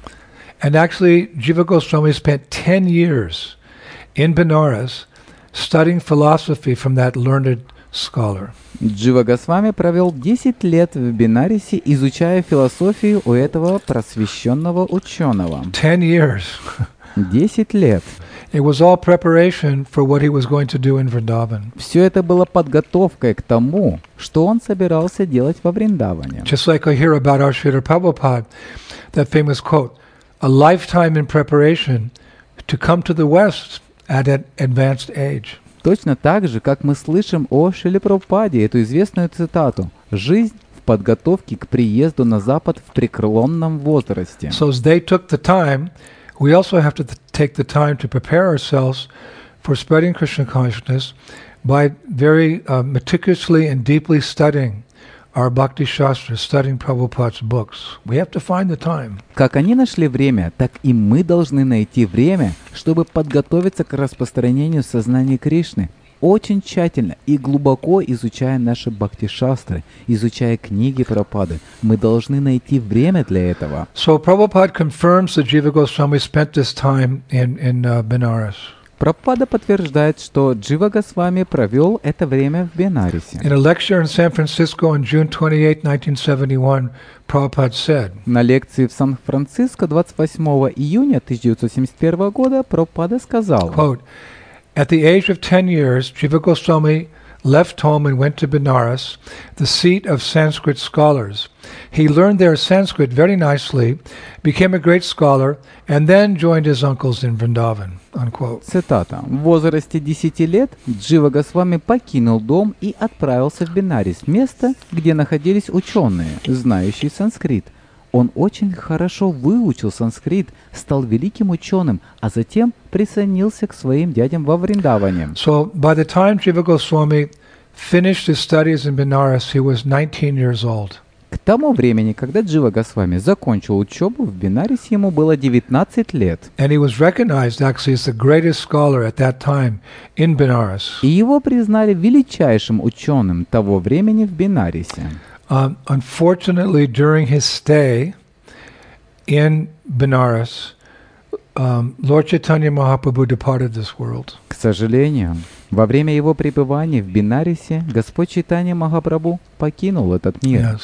And actually, Jiva Goswami spent ten years in Benares studying philosophy from that learned scholar. Джива Госвами провел десять лет в Бенарисе, изучая философию у этого просвещенного ученого. Ten years. Десять лет. It was all preparation for what he was going to do in Vrindavan. Все это было подготовкой к тому, что он собирался делать во Вриндаване. Just like I hear about our Srila Prabhupada, that famous quote, a lifetime in preparation to come to the West at an advanced age. Точно так же, как мы слышим о Шриле Прабхупаде эту известную цитату «Жизнь в подготовке к приезду на Запад в преклонном возрасте». So as they took the time, we also have to th- take the time to prepare ourselves for spreading Krishna consciousness by very uh, meticulously and deeply studying our Bhakti Shastra, studying Prabhupada's books. We have to find the time. Как они нашли время, так и мы должны найти время, чтобы подготовиться к распространению сознания Кришны, очень тщательно и глубоко изучая наши бхакти-шастры, изучая книги Прабхупады. Мы должны найти время для этого. So Prabhupada confirms that Jiva Goswami spent this time in, in uh, Benares. Прабхупада подтверждает, что Джива Госвами провел это время в Бенарисе. In a lecture in San Francisco on June twenty-eighth, nineteen seventy-one, Prabhupada said, На лекции в Сан-Франциско двадцать восьмого июня тысяча девятьсот семьдесят первого года Прабхупада сказал, quote, at the age of ten years, Jiva Goswami left home and went to Benares, the seat of Sanskrit scholars. He learned there Sanskrit very nicely, became a great scholar, and then joined his uncles in Vrindavan. Unquote. Цитата. В возрасте десяти лет Джива Госвами покинул дом и отправился в Бенарис, место, где находились ученые, знающие санскрит. Он очень хорошо выучил санскрит, стал великим ученым, а затем присоединился к своим дядям во Вриндаване. So by the time Jiva Goswami finished his studies in Benares, he was nineteen years old. К тому времени, когда Джива Госвами закончил учебу в Бенарисе, ему было девятнадцать лет. And he was recognized actually as the greatest scholar at that time in Benares. И его признали величайшим ученым того времени в Бенарисе. Um, unfortunately, during his stay in Benares, um, Lord Chaitanya Mahaprabhu departed this world. К сожалению, во время его пребывания в Бенарисе Господь Чайтанья Махапрабху покинул этот мир. Yes.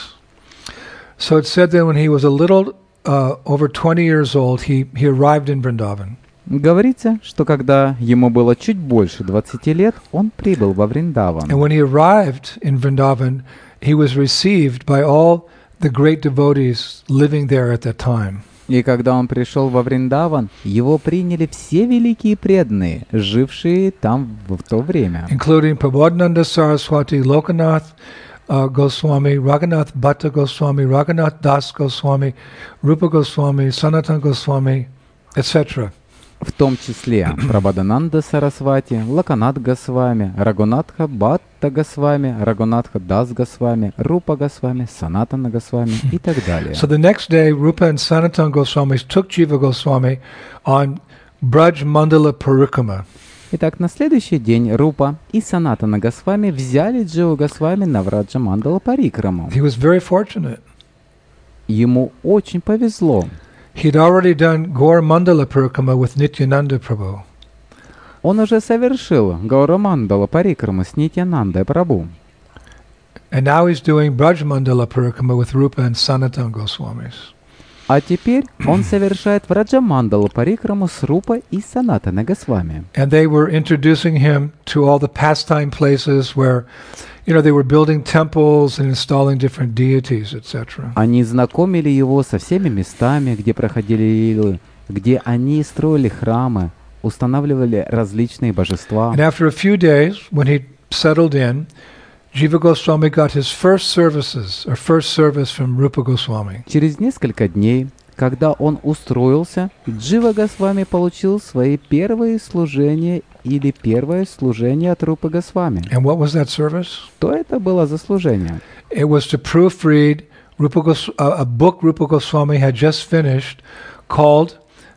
So it's said that when he was a little uh, over twenty years old, he, he arrived in Vrindavan. Говорится, что когда ему было чуть больше двадцати лет, он прибыл во Вриндаван. And when he arrived in Vrindavan, he was received by all the great devotees living there at that time. И когда он пришел во Вриндаван, его приняли все великие преданные, жившие там в то время. Including Prabodhananda Saraswati, Lokanath uh, Goswami, Raghunath Bhatta Goswami, Raghunath Das Goswami, Rupa Goswami, Sanatana Goswami, et cetera. В том числе Прабхадананда Сарасвати, Лаканат Госвами, Рагунатха Бхатта Госвами, Рагунатха Дас Госвами, Рупа Госвами, Санатана Госвами и так далее. So the next day, Rupa and Sanatana Goswamis took Jiva Goswami on Braj Mandala Parikrama. Итак, на следующий день Рупа и Санатана Госвами взяли Дживу Госвами на Враджа Мандала Парикраму. He was very fortunate. Ему очень повезло. He'd already done Gaur Mandala Parikrama with Nityananda Prabhu. Он уже совершил Гаурамандала Парикраму с Нитьянандой Прабху. And now he's doing Braj Mandala Parikrama with Rupa and Sanatana Goswamis. А теперь он совершает Враджамандалу Парикраму с Рупа и Санатана Госвами. And they were introducing him to all the pastime places where, you know, they were building temples and installing different deities, et cetera. Они знакомили его со всеми местами, где проходили лилы, где они строили храмы, устанавливали различные божества. And after a few days, when he settled in, Jiva Goswami got his first services, or first service from Rupa Goswami. Через несколько дней, когда он устроился, Джива Госвами получил свои первые служения или первое служение от Рупы Госвами. And what was that service? Что это было за служение? It was to proofread Rupa Gos- uh, a book Rupa Goswami had just finished called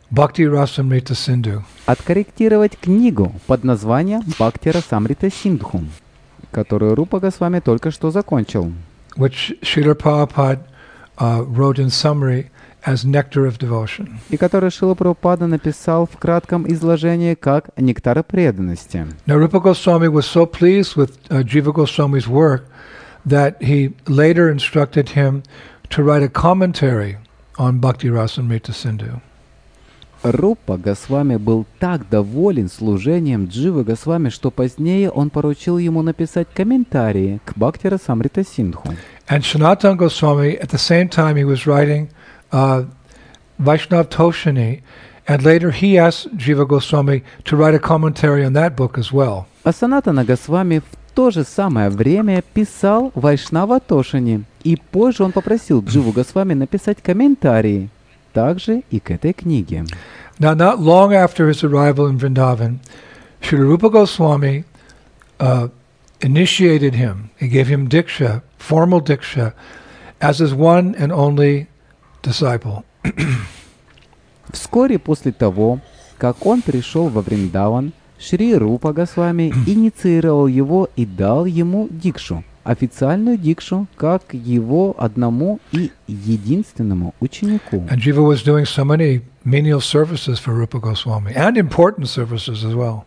Bhakti Rasamrita Sindhu. Откорректировать книгу под названием Бхакти Расамрита Синдху, которую Рупа Госвами только что закончил, which Srila Prabhupada uh, wrote in summary as Nectar of Devotion. и который Шрила Прабхупада написал в кратком изложении как «Нектар преданности». Now Rupa Goswami was so pleased with uh, Jiva Goswami's work that he later instructed him to write a commentary on Bhakti Rasamrita Sindhu. Рупа Госвами был так доволен служением Дживы Госвами, что позднее он поручил ему написать комментарии к Бхакти Расамрита Синдху. And Sanatana Goswami, at the same time, he was writing uh, Vaishnav Toshini, and later he asked Jiva Goswami to write a commentary on that book as well. А Санатана Госвами в то же самое время писал Вайшнава Тошини, и позже он попросил Дживу Госвами написать комментарии также и к этой книге. Now, not long after his arrival in Vrindavan, Srila Rupa Goswami uh, initiated him. He gave him diksha, formal diksha, as his one and only disciple. Вскоре после того, как он пришел во Вриндаван, Шри Рупа Госвами инициировал его и дал ему дикшу, официальную дикшу, как его одному и единственному ученику. And Jiva was doing so many menial services for Rupa Goswami, and important services as well.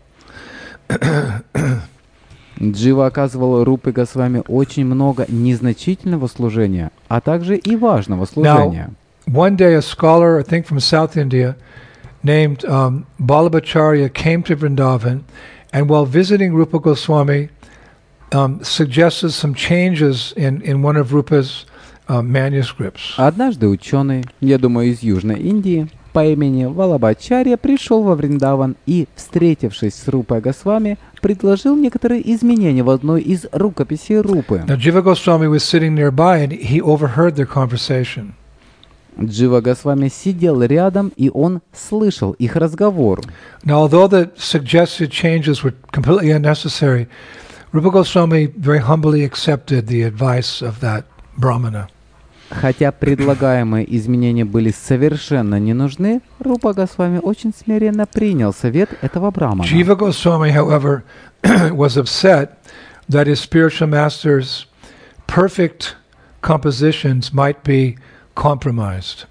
Джива оказывал Рупе Госвами очень много незначительного служения, а также и важного служения. Now, one day a scholar, I think from South India, named um, Balabhacharya came to Vrindavan, and while visiting Rupa Goswami, um, suggested some changes in, in one of Rupa's uh, manuscripts. Однажды ученый, я думаю, из Южной Индии, по имени Валабхачарья пришел во Вриндаван и, встретившись с Рупой Госвами, предложил некоторые изменения в одной из рукописей Рупы. Now Jiva Goswami was sitting nearby, and he overheard their conversation. Джива Госвами сидел рядом, и он слышал их разговор. Now, although the suggested changes were completely unnecessary, Rupa Goswami very humbly accepted the advice of that Brahmana. Хотя предлагаемые изменения были совершенно не нужны, Рупа Госвами очень смиренно принял совет этого брамана. Jiva Goswami, however, was upset that his spiritual master's perfect compositions might be compromised.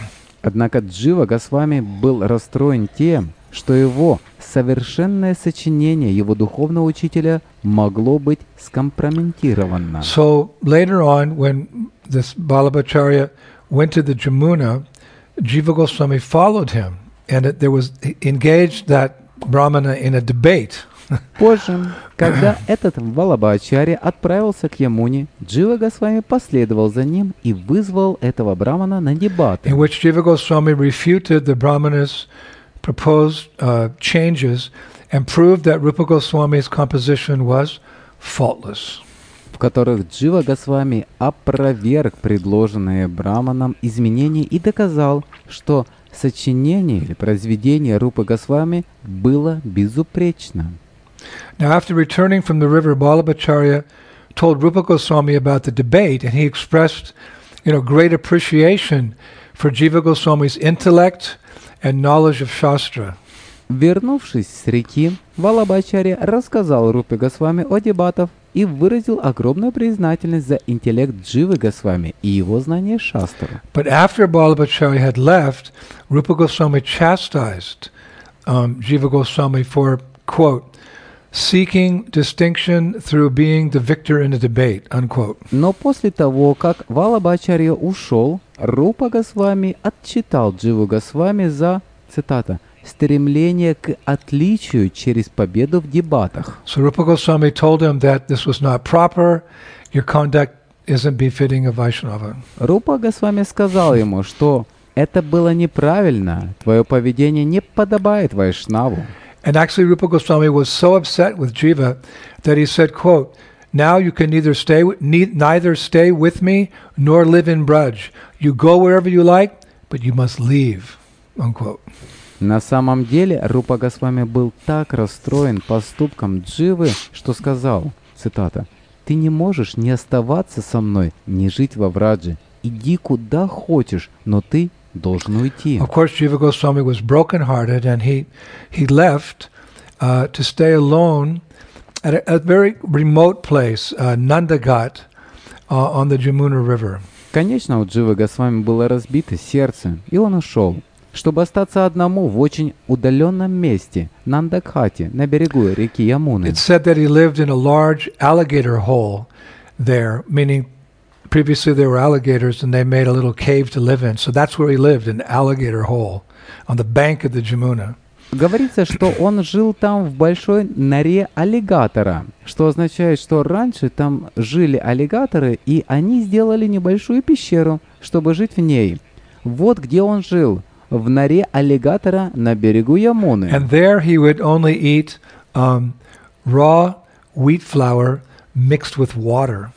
Однако Джива Госвами был расстроен тем, что его совершенное сочинение его духовного учителя могло быть скомпрометировано. So later on, when this Balabhacharya went to the Jamuna, Jiva Goswami followed him, and it, there was he engaged that Brahmana in a debate. Позже, когда этот Валабхачарья отправился к Ямуне, Джива Госвами последовал за ним и вызвал этого брамана на дебаты, In which Jiva Goswami refuted the Brahmana's proposed uh, changes and proved that Rupa Goswami's composition was faultless. в которых Джива Госвами опроверг предложенные браманом изменения и доказал, что сочинение или произведение Рупы Госвами было безупречно. Now, after returning from the river, Balabhacharya told Rupa Goswami about the debate, and he expressed, you know, great appreciation for Jiva Goswami's intellect and knowledge of Shastra. Вернувшись с реки, Валабхачарья рассказал Рупе Госвами о дебатах и выразил огромную признательность за интеллект Дживы Госвами и его знание шастры. But after Balabhacharya had left, Rupa Goswami chastised um, Jiva Goswami for, quote, seeking distinction through being the victor in a debate, unquote. Но после того, как Валабхачарья ушел, Рупа Госвами отчитал Дживу Госвами за, цитата, стремление к отличию через победу в дебатах. So Rupa Goswami told him that this was not proper, your conduct isn't befitting a Vaishnava. Рупа Госвами сказал ему, что это было неправильно, твое поведение не подобает Вайшнаву. And actually Rupa Goswami was so upset with Jiva that he said, quote, now you can neither stay with, ne- neither stay with me nor live in Braj. You go wherever you like, but you must leave, unquote. На самом деле Рупа Госвами был так расстроен поступком Дживы, что сказал, цитата, «Ты не можешь не оставаться со мной, не жить во Враджи. Иди куда хочешь, но ты должен уйти. Of course, Jiva Goswami was brokenhearted, and he he left uh, to stay alone at a, a very remote place, uh, Nandaghat, uh, on the Jamuna River. Конечно, у Дживы Госвами было разбито сердце, и он ушел, чтобы остаться одному в очень удаленном месте, Нандагхате, на берегу реки Ямуны. It's said that he lived in a large alligator hole there, meaning previously there were alligators and they made a little cave to live in. So that's where he lived, an alligator hole on the bank of the Jamuna. Говорится, что он жил там в большой норе аллигатора, что означает, что раньше там жили аллигаторы, и они сделали небольшую пещеру, чтобы жить в ней. Вот где он жил, в норе аллигатора на берегу Ямуны. And there he would only eat um, raw wheat flour mixed with water.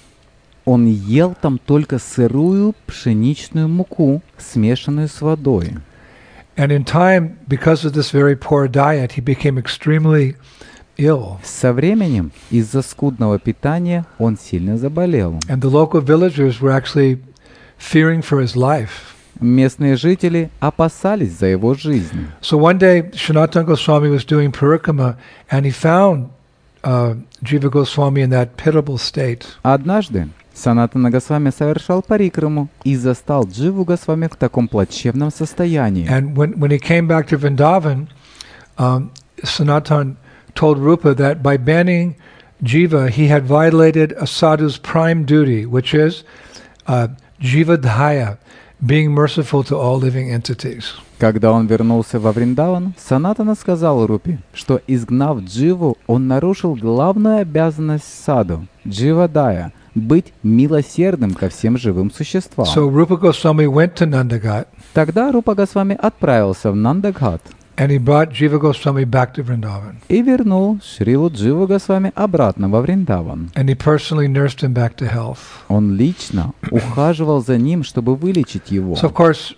Он ел там только сырую пшеничную муку, смешанную с водой. And in time, because of this very poor diet, he became extremely ill. Со временем, из-за скудного питания, он сильно заболел. And the local villagers were actually fearing for his life. Местные жители опасались за его жизнь. So one day, Sanatana Goswami was doing parikama, and he found uh, Jiva Goswami in that pitiable state. Однажды Санатана Госвами совершал парикраму и застал Дживу Госвами в таком плачевном состоянии. And when, when he came back to Vrindavan, um, Sanatan told Rupa that by banning Jiva, he had violated a sadhu's prime duty, which is uh, Jiva Dhaya, being merciful to all living entities. Когда он вернулся во Вриндаван, Санатана сказал Рупе, что изгнав Дживу, он нарушил главную обязанность саду, Дживадая, быть милосердным ко всем живым существам. So Rupa Goswami went to Nandaghat. Тогда Рупа Госвами отправился в Нандагхат And he brought Jiva Goswami back to Vrindavan. и вернул Шрилу Дживу Госвами обратно во Вриндаван. And he personally nursed him back to health. Он лично ухаживал за ним, чтобы вылечить его. So of course,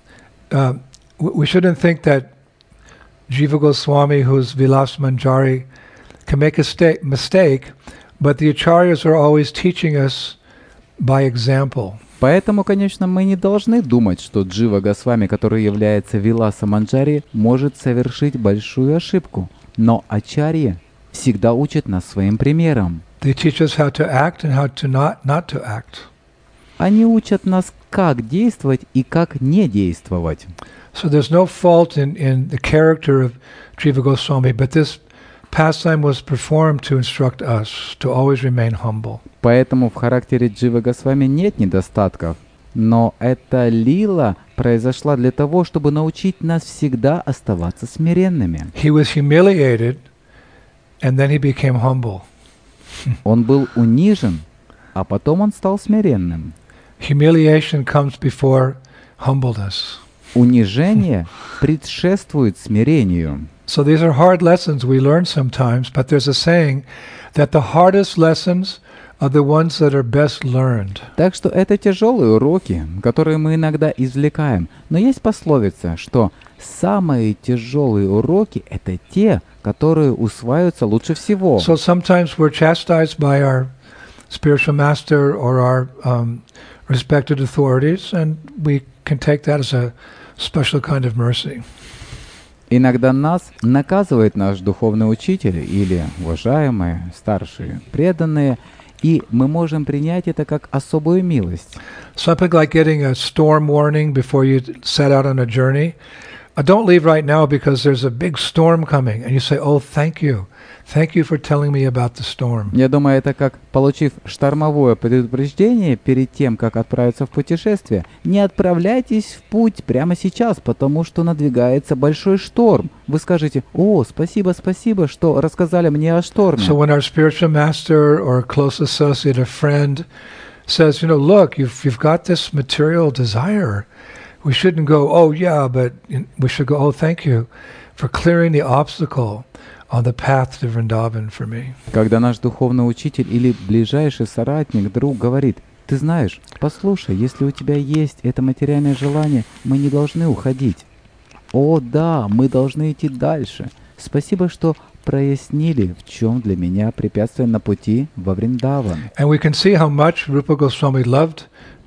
uh, we shouldn't think that Jiva Goswami, who's Vilas Manjari, can make a sta- mistake, but the acharyas are always teaching us by example. Поэтому, конечно, мы не должны думать, что Джива Госвами, который является Виласа Манджари, может совершить большую ошибку. Но ачарьи всегда учат нас своим примером. They teach us how to act and how to not, not to act. Они учат нас, как действовать и как не действовать. So there's no fault in, in the character of Jiva Goswami, but this pastime was performed to instruct us to always remain humble. Поэтому в характере Дживы Госвами нет недостатков. Но эта лила произошла для того, чтобы научить нас всегда оставаться смиренными. He was humiliated, and then he became humble. Он был унижен, а потом он стал смиренным. Humiliation comes before humbleness. Унижение предшествует смирению. So these are hard lessons we learn sometimes, but there's a saying that the hardest lessons are the ones that are best learned. Так что это тяжелые уроки, которые мы иногда извлекаем. Но есть пословица, что самые тяжелые уроки — это те, которые усваиваются лучше всего. So sometimes we're chastised by our spiritual master or our um, respected authorities, and we can take that as a special kind of mercy. Иногда нас наказывает наш духовный учитель или уважаемые, старшие, преданные, и мы можем принять это как особую милость. Something like getting a storm warning before you set out on a journey. Uh, don't leave right now because there's a big storm coming. And you say, oh, thank you. Thank you for telling me about the storm. Я думаю, это как, получив штормовое предупреждение перед тем, как отправиться в путешествие, не отправляйтесь в путь прямо сейчас, потому что надвигается большой шторм. Вы скажете: «О, спасибо, спасибо, что рассказали мне о шторме». So when our spiritual master or a close associate or friend says, you know, look, you've, you've got this material desire, we shouldn't go, oh, yeah, but we should go, oh, thank you for clearing the obstacle on the path to Vrindavan for me. Когда наш духовный учитель или ближайший соратник, друг говорит: «Ты знаешь, послушай, если у тебя есть это материальное желание, мы не должны уходить». О, да, мы должны идти дальше. Спасибо, что прояснили, в чем для меня препятствие на пути во Вриндаван. And we can see how much Rupa Goswami loved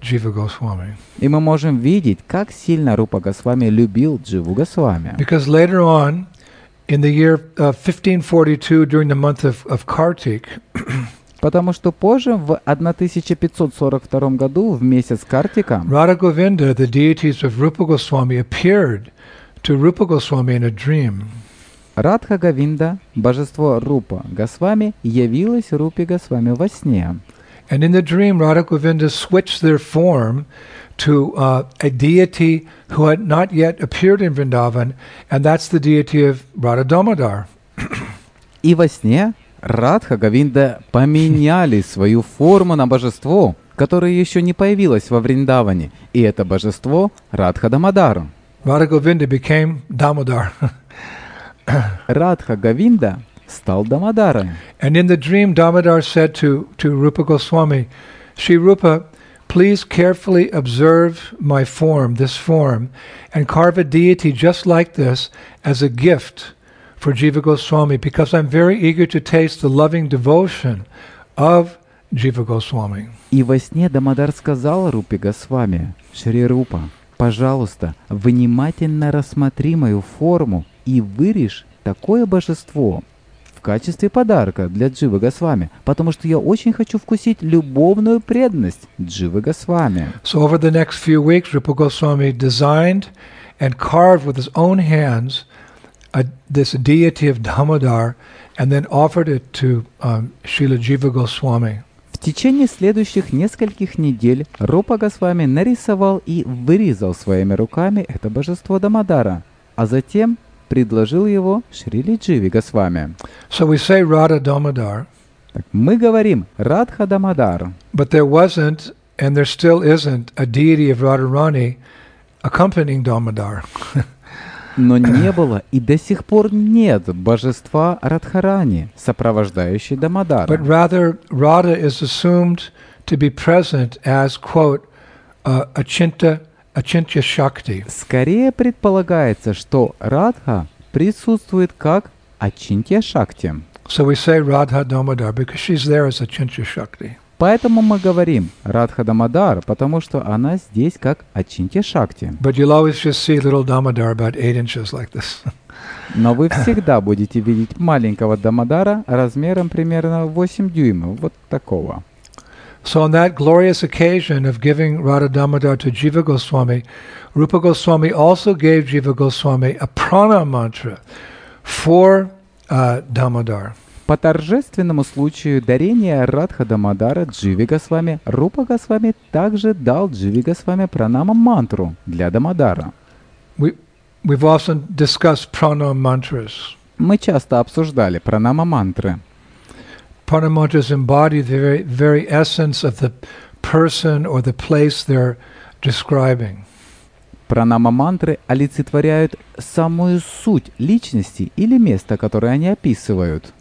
Jiva Goswami. И мы можем видеть, как сильно Рупа Госвами любил Дживу Госвами. Because later on, in the year uh, fifteen forty-two, during the month of, of Kartik, Потому что позже, в тысяча пятьсот сорок втором году, в месяц Картика, Radha Govinda, the deities of Rupa Goswami, appeared to Rupa Goswami in a dream. Радха Говинда, божество Рупа Госвами, явилось Рупе Госвами во сне. And in the dream, Radha Govinda switched their form to uh, a deity who had not yet appeared in Vrindavan, and that's the deity of Radha Damodar. И во сне Радха Говинда поменяли свою форму на божество, которое еще не появилось во Вриндаване, и это божество Радха Дамодар. Radha Govinda became Damodar. Радха Говинда стал Дамодаром. And in the dream, Damodar said to, to Rupa Goswami, Shri Rupa, please carefully observe my form, this form, and carve a deity just like this as a gift for Jiva Goswami, because I'm very eager to taste the loving devotion of Jiva Goswami. И во сне Дамодар сказал Рупе Госвами: Шри Рупа, пожалуйста, внимательно рассмотри мою форму и вырежь такое божество в качестве подарка для Дживы Госвами, потому что я очень хочу вкусить любовную преданность Дживы Госвами. So over the next few weeks, Rupa Goswami designed and carved with his own hands a, this deity of Damodar, and then offered it to um, Srila Jiva Goswami. В течение следующих нескольких недель Рупа Госвами нарисовал и вырезал своими руками это божество Дамодара, а затем предложил его Шрили Дживе Госвами. So we say Radha Damodar, Так, мы говорим Радха Дамодар, but there wasn't, and there still isn't, a deity of Radharani accompanying Damodar. но не было и до сих пор нет божества Радхарани, сопровождающей Дамодара. But rather, Radha is assumed to be present as, quote, uh, Achinta, Achintya Shakti. Скорее предполагается, что Радха присутствует как Ачинтья Шакти. So we say Radha Damodar because she's there as Achintya Shakti. Поэтому мы говорим Радха Дамодар, потому что она здесь как Ачинтья Шакти. But you'll always just see little Damodar about eight inches like this. Но вы всегда будете видеть маленького Дамодара размером примерно восемь дюймов, вот такого. So on that glorious occasion of giving Radha Damodar to Jiva Goswami, Rupa Goswami also gave Jiva Goswami a prana mantra for uh, Damodar. По торжественному случаю дарения Радха Дамодара Дживе Госвами, Рупа Госвами также дал Дживе Госвами пранама мантру для Дамодара. We, we've often discussed prana mantras. Мы часто обсуждали пранама мантры. Prana mantras embody the very, very essence of the person or the place they're describing. Пранама мантры олицетворяют самую суть личности или места, которое они описывают.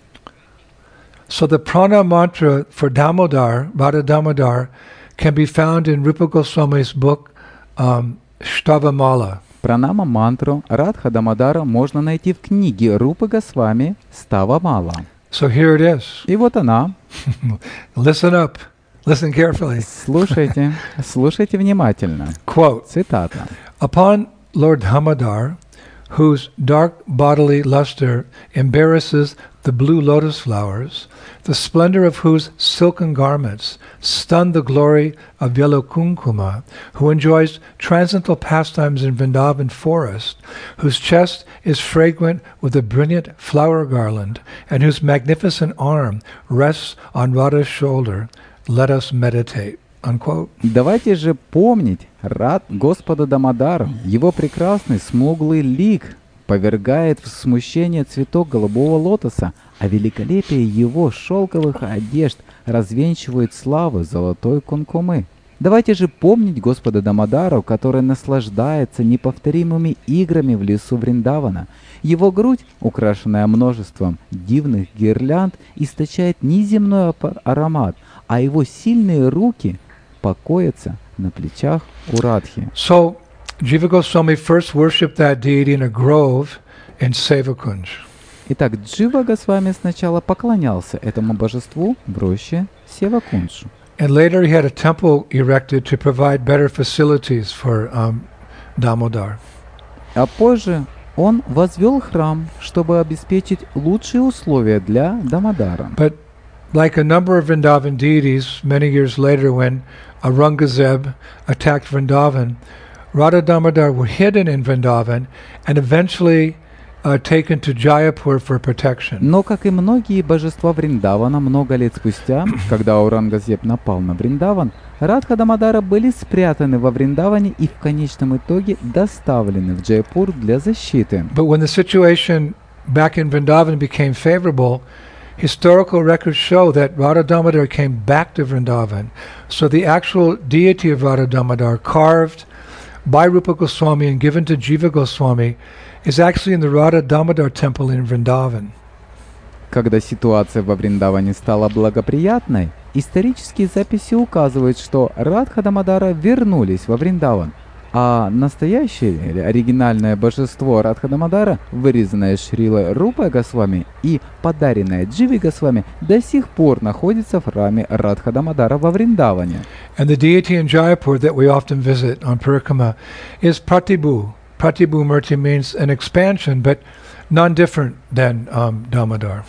So the prana mantra for Damodar, Radha Damodar, can be found in Rupa Goswami's book um, Shtavamala. Пранама мантру Радха Дамодара можно найти в книге Рупы Госвами Ставамала. So here it is. И вот она. Listen up. Listen carefully. Слушайте, слушайте внимательно. Quote, Цитата. Upon Lord Damodar, whose dark bodily luster embarrasses the blue lotus flowers, the splendor of whose silken garments stun the glory of yellow kunkuma, who enjoys transcendental pastimes in Vrindavan forest, whose chest is fragrant with a brilliant flower garland, and whose magnificent arm rests on Radha's shoulder, let us meditate. Unquote. Давайте же помнить рад Господа Дамодару, его прекрасный смуглый лик повергает в смущение цветок голубого лотоса, а великолепие его шелковых одежд развенчивает славу золотой кункумы. Давайте же помнить Господа Дамодару, который наслаждается неповторимыми играми в лесу Вриндавана. Его грудь, украшенная множеством дивных гирлянд, источает неземной аромат, а его сильные руки покоятся на плечах у Радхи. So, Jiva Goswami first worshipped that deity in a grove in Sevakunj. Итак, Джива Госвами сначала поклонялся этому божеству в роще Севакунджу. And later he had a temple erected to provide better facilities for um, Damodar. А позже он возвел храм, чтобы обеспечить лучшие условия для Дамодара. But like a number of Vrindavan deities, many years later when Aurangzeb attacked Vrindavan, Radha Damodar were hidden in Vrindavan and eventually uh, taken to Jaipur for protection. Но, как и многие божества Вриндавана, много лет спустя, когда Аурангзеб напал на Вриндаван, Радха Дамодара были спрятаны во Вриндаване и в конечном итоге доставлены в Джайпур для защиты. But when the situation back in Vrindavan became favorable, historical records show that Radha Damodar came back to Vrindavan. So the actual deity of Radha Damodar, carved by Rupa Goswami and given to Jiva Goswami, is actually in the Radha Damodar temple in Vrindavan. Когда ситуация во Вриндаване стала благоприятной, исторические записи указывают, что Радха Дамодара вернулись во Вриндаван, а настоящее или оригинальное божество Радха Дамодара, вырезанное Шрилой Рупой Госвами и подаренное Дживой Госвами, до сих пор находится в храме Радха Дамодара во Вриндаване. And the deity in Jaipur that we often visit on Parikrama is Pratibhu. Pratibhu Murti means an expansion, but none different than um, Damodar.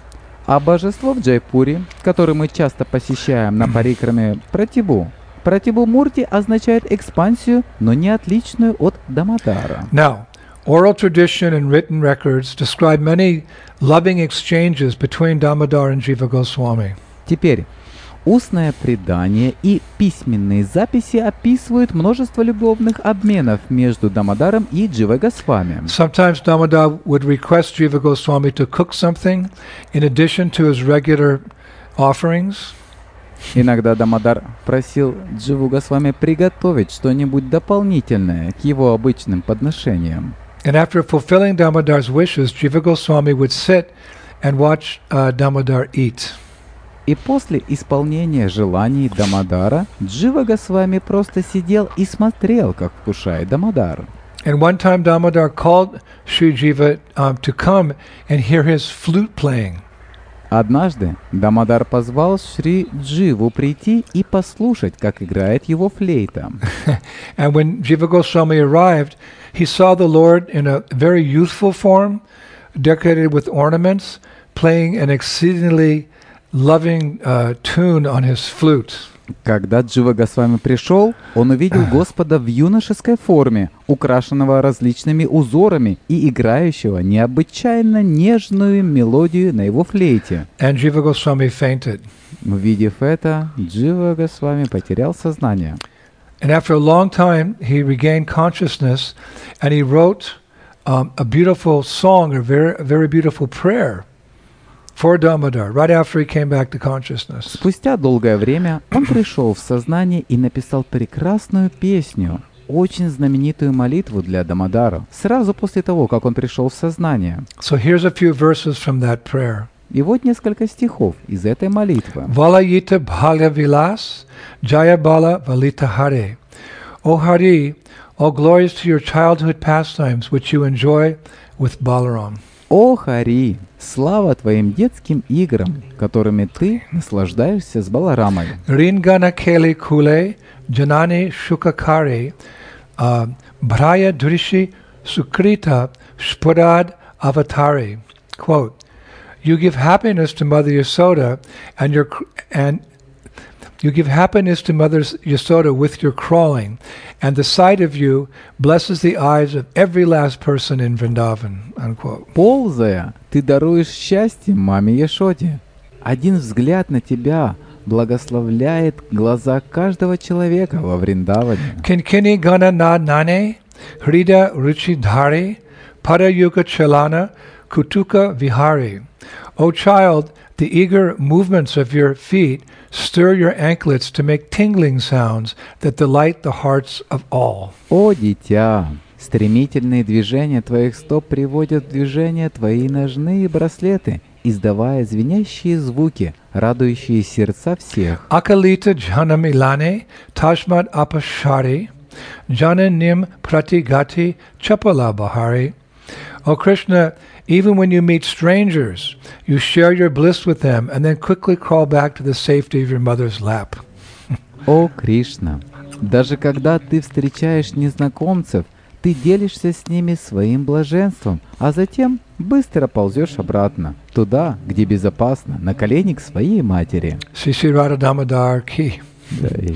А божество в Джайпуре, которое мы часто посещаем на парикраме Пратибу, Пратибу Мурти означает экспансию, но не отличную от Дамодара. Now, oral tradition and written records describe many loving exchanges between Damodar and Jiva Goswami. Теперь, устное предание и письменные записи описывают множество любовных обменов между Дамодаром и Дживой Госвами. Sometimes Damodar would request Jiva Goswami to cook something in addition to his regular offerings. Иногда Дамодар просил Дживу Госвами приготовить что-нибудь дополнительное к его обычным подношениям. And after fulfilling Damodar's wishes, Jiva Goswami would sit and watch uh, Damodar eat. И после исполнения желаний Дамодара, Джива Госвами просто сидел и смотрел, как вкушает Дамодар. And one time Damodar called Sri Jiva um, to come and hear his flute playing. Однажды Дамодар позвал Шри Дживу прийти и послушать, как играет его флейта. And when Jiva Goswami arrived, he saw the Lord in a very youthful form, decorated with ornaments, playing an exceedingly loving uh, tune on his flute. Когда Джива Госвами пришел, он увидел Господа в юношеской форме, украшенного различными узорами и играющего необычайно нежную мелодию на его флейте. And Jiva Goswami fainted. Увидев это, Джива Госвами потерял сознание. And after a long time, he regained consciousness, and he wrote um, a beautiful song, a very, a very beautiful prayer for Damodar, right after he came back to consciousness. Спустя долгое время он пришел в сознание и написал прекрасную песню, очень знаменитую молитву для Дамодара, сразу после того, как он пришел в сознание. So here's a few verses from that prayer. И вот несколько стихов из этой молитвы. Valayita bhala vilas, jaya bala valita hare. O Hari, all glories to your childhood pastimes, which you enjoy with Balaram. О Хари, слава твоим детским играм, которыми ты наслаждаешься с Баларамой. Ringana kele kule, janani shukakari, bhraya drishi sukrita spurad avatari. Quote, you give happiness to Mother Yasoda, and your and you give happiness to Mother Yasoda with your crawling, and the sight of you blesses the eyes of every last person in Vrindavan. Unquote. Ползая, ты даруешь счастье маме Яшоде. Один взгляд на тебя благословляет глаза каждого человека во Вриндаване. Kinkini gana na nane, hrida ruchi dhari, parayuga chalana, kutuka vihari. O child, the eager movements of your feet stir your anklets to make tingling sounds that delight the hearts of all. О дитя, стремительные движения твоих стоп приводят в движение твои ножные браслеты, издавая звенящие звуки, радующие сердца всех. Akalita janamilane, tashmat apashari, jananim pratigati chapala bahari. O Krishna, even when you meet strangers, you share your bliss with them and then quickly crawl back to the safety of your mother's lap. О, Кришна, даже когда ты встречаешь незнакомцев, ты делишься с ними своим блаженством, а затем быстро ползешь обратно, туда, где безопасно, на колени к своей матери. Sri Sri Radha Damodar ki. Да, и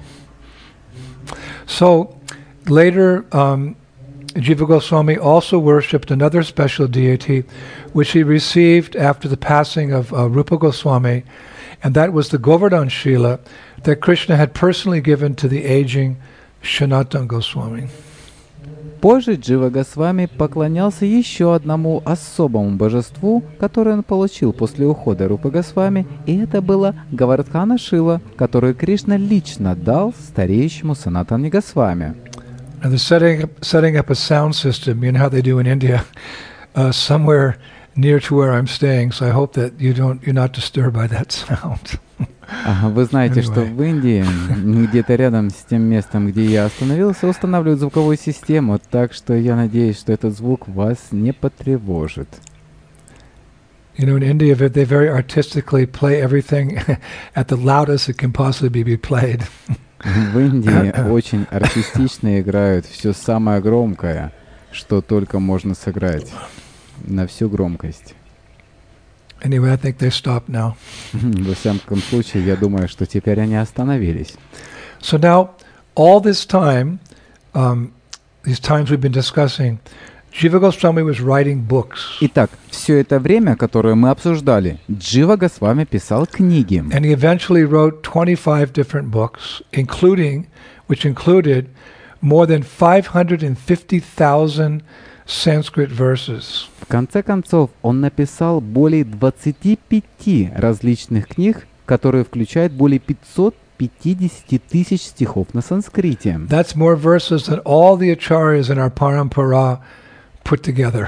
So later, um, Jiva Goswami also worshipped another special deity, which he received after the passing of uh, Rupa Goswami, and that was the Govardhan Shila that Krishna had personally given to the aging Sanatana Goswami. Позже Джива Госвами поклонялся еще одному особому божеству, которое он получил после ухода Рупы Госвами, и это было Гавардхана Шила, которую Кришна лично дал стареющему Санатане Госвами. And they're setting up, setting up a sound system, you know how they do in India, uh, somewhere near to where I'm staying, so I hope that you don't, you're not disturbed by that sound. Ага, вы знаете, что Anyway. в Индии, где-то рядом с тем местом, где я остановился, устанавливают звуковую систему, так что я надеюсь, что этот звук вас не потревожит. You know, in India, they very artistically play everything at the loudest it can possibly be played. В Индии очень артистично играют все самое громкое, что только можно сыграть, на всю громкость. Anyway, I think they stopped now. Во всяком случае, я думаю, что теперь они остановились. So now, all this time, um, these times we've been discussing, Jiva Goswami was writing books. Итак, все это время, которое мы обсуждали, Джива Госвами писал книги. And he eventually wrote twenty-five different books, including, which included more than five hundred fifty thousand Sanskrit verses. В конце концов, он написал более двадцати пяти различных книг, которые включают более пятьсот пятьдесят тысяч стихов на санскрите. That's more verses than all the acharyas in our parampara put together.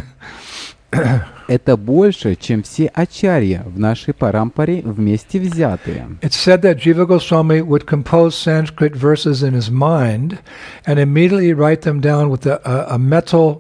Это больше, чем все ачарья в нашей парампаре вместе взятые. It's said that Jiva Goswami would compose Sanskrit verses in his mind and immediately write them down with a, a, a metal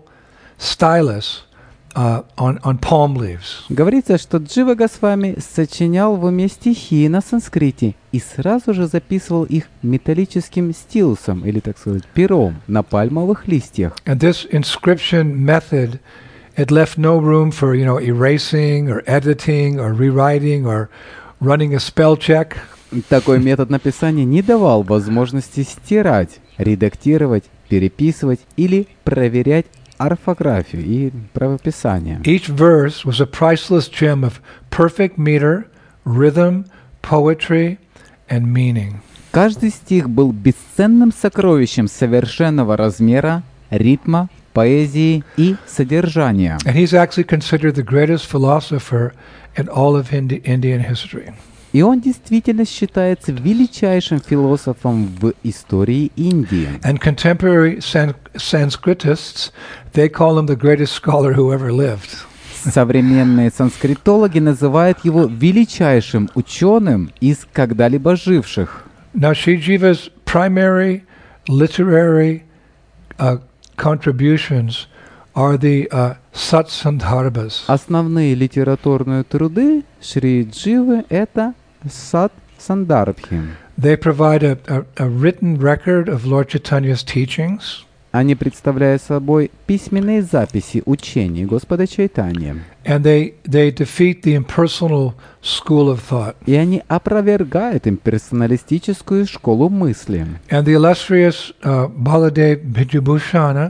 stylus uh, on, on palm leaves. Говорится, что Джива Госвами сочинял в уме стихи на санскрите и сразу же записывал их металлическим стилусом, или, так сказать, пером на пальмовых листьях. And this inscription method, it left no room for, you know, erasing or editing or rewriting or running a spell check. Такой метод написания не давал возможности стирать, редактировать, переписывать или проверять орфографию и правописание. Each verse was a priceless gem of perfect meter, rhythm, poetry, and meaning. Каждый стих был бесценным сокровищем совершенного размера, ритма, поэзии и содержания. And he's actually considered the greatest philosopher in all of Indi- Indian history. И он действительно считается величайшим философом в истории Индии. And contemporary San- Sanskritists, they call him the greatest scholar who ever lived. Современные санскритологи называют его величайшим ученым из когда-либо живших. Now, Sri Jiva's primary literary uh, contributions are the uh, Satsandarbhas. Основные литературные труды Шри Дживы — это Сат Сандарбхи. They provide a, a, a written record of Lord Chaitanya's teachings. Они представляют собой письменные записи учений Господа Чайтаньи. And they, they defeat the impersonal school of thought. И они опровергают имперсоналистическую школу мысли. And the illustrious uh, Baladev Vijayabhushana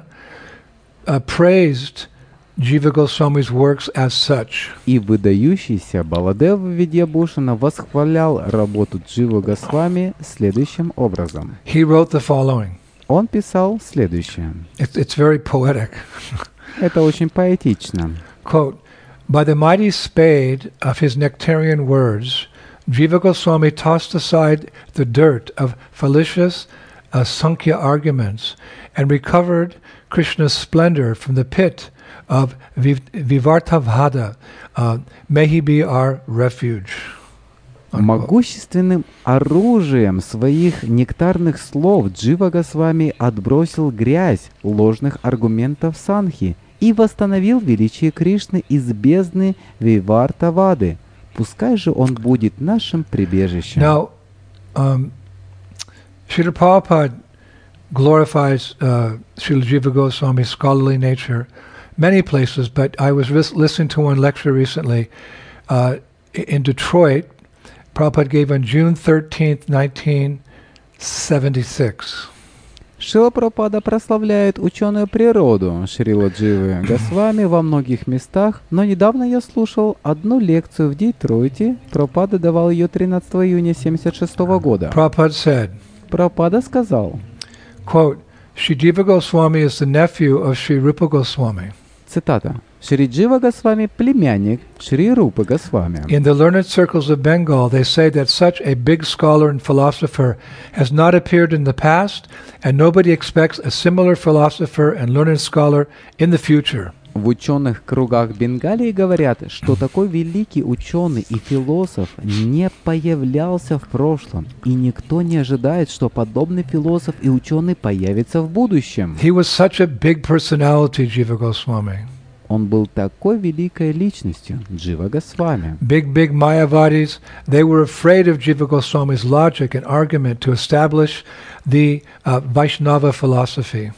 uh, praised Jiva Goswami's works as such. И выдающийся Баладев Видьябушана восхвалял работу Дживы Госвами следующим образом. He wrote the following. Он писал следующее. It's, it's very poetic. Это очень поэтично. Quote, by the mighty spade of his nectarian words, Jiva Goswami tossed aside the dirt of fallacious uh, Sankhya arguments and recovered Krishna's splendor from the pit of Viv- Vivartavhada. Uh, may he be our refuge. Unquote. Могущественным оружием своих нектарных слов Джива Госвами отбросил грязь ложных аргументов Санхи и восстановил величие Кришны из бездны Вивартавады. Пускай же он будет нашим прибежищем. Now, um, Srila Prabhupada glorifies uh, Srila Jiva Goswami's scholarly nature many places, but I was ris- listening to one lecture recently uh, in Detroit. Prabhupada gave on June thirteenth, nineteen seventy-six. Шрила Прабхупада прославляет ученую природу Шрила Дживы Госвами во многих местах, но недавно я слушал одну лекцию в Детройте. Прабхупада давал ее тринадцатого июня семьдесят шестого года. Prabhupada said, Прабхупада сказал, quote, Shri Jiva Goswami is the nephew of Shri Rupa Goswami. цитата, Шри Джива Госвами – племянник Шри Рупы Госвами. In the learned circles of Bengal, they say that such a big scholar and philosopher has not appeared in the past, and nobody expects a similar philosopher and learned scholar in the future. В ученых кругах Бенгалии говорят, что такой великий ученый и философ не появлялся в прошлом, и никто не ожидает, что подобный философ и ученый появится в будущем. He was such a big personality, Jiva Goswami. Он был такой великой личностью, Джива Госвами. Big, big Mayavadis, they were afraid of Jiva Goswami's logic and argument to establish the uh, Vaishnava philosophy.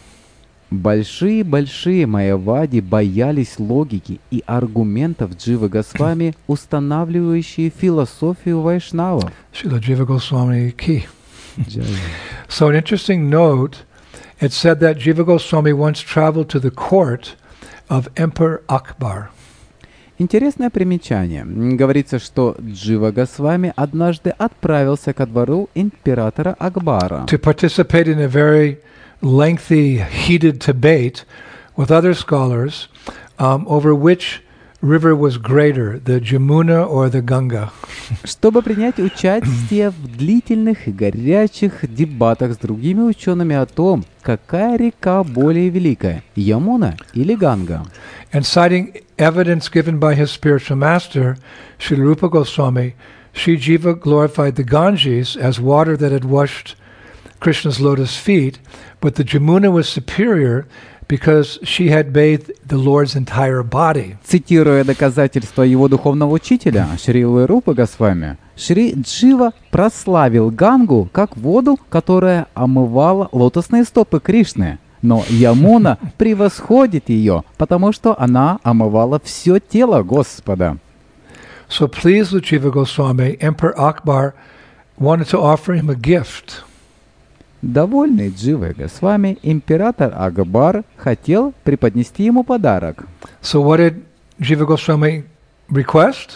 Большие-большие майявади боялись логики и аргументов Дживы Госвами, устанавливающие философию вайшнавов. Srila Jiva Goswami ki. Джай. So an interesting note, it said that Jiva Goswami once traveled to the court of Emperor Akbar. Интересное примечание. Говорится, что Джива Госвами однажды отправился ко двору императора Акбара, to participate in a very lengthy, heated debate with other scholars um, over which river was greater, the Jamuna or the Ganga. чтобы принять участие в длительных и горячих дебатах с другими учеными о том, какая река более великая, Ямуна или Ганга. And citing evidence given by his spiritual master, Sri Rupa Goswami, Sri Jiva glorified the Ganges as water that had washed Krishna's lotus feet, but the Jamuna was superior because she had bathed the Lord's entire body. Цитируя доказательства его духовного учителя, Шрилы Рупы Госвами, Шри Джива прославил Гангу как воду, которая омывала лотосные стопы Кришны. Но Ямуна превосходит ее, потому что она омывала все тело Господа. So pleased with Jiva Goswami, Emperor Akbar wanted to offer him a gift. Довольный Дживой Госвами, император Акбар хотел преподнести ему подарок. So what did Jiva Goswami request?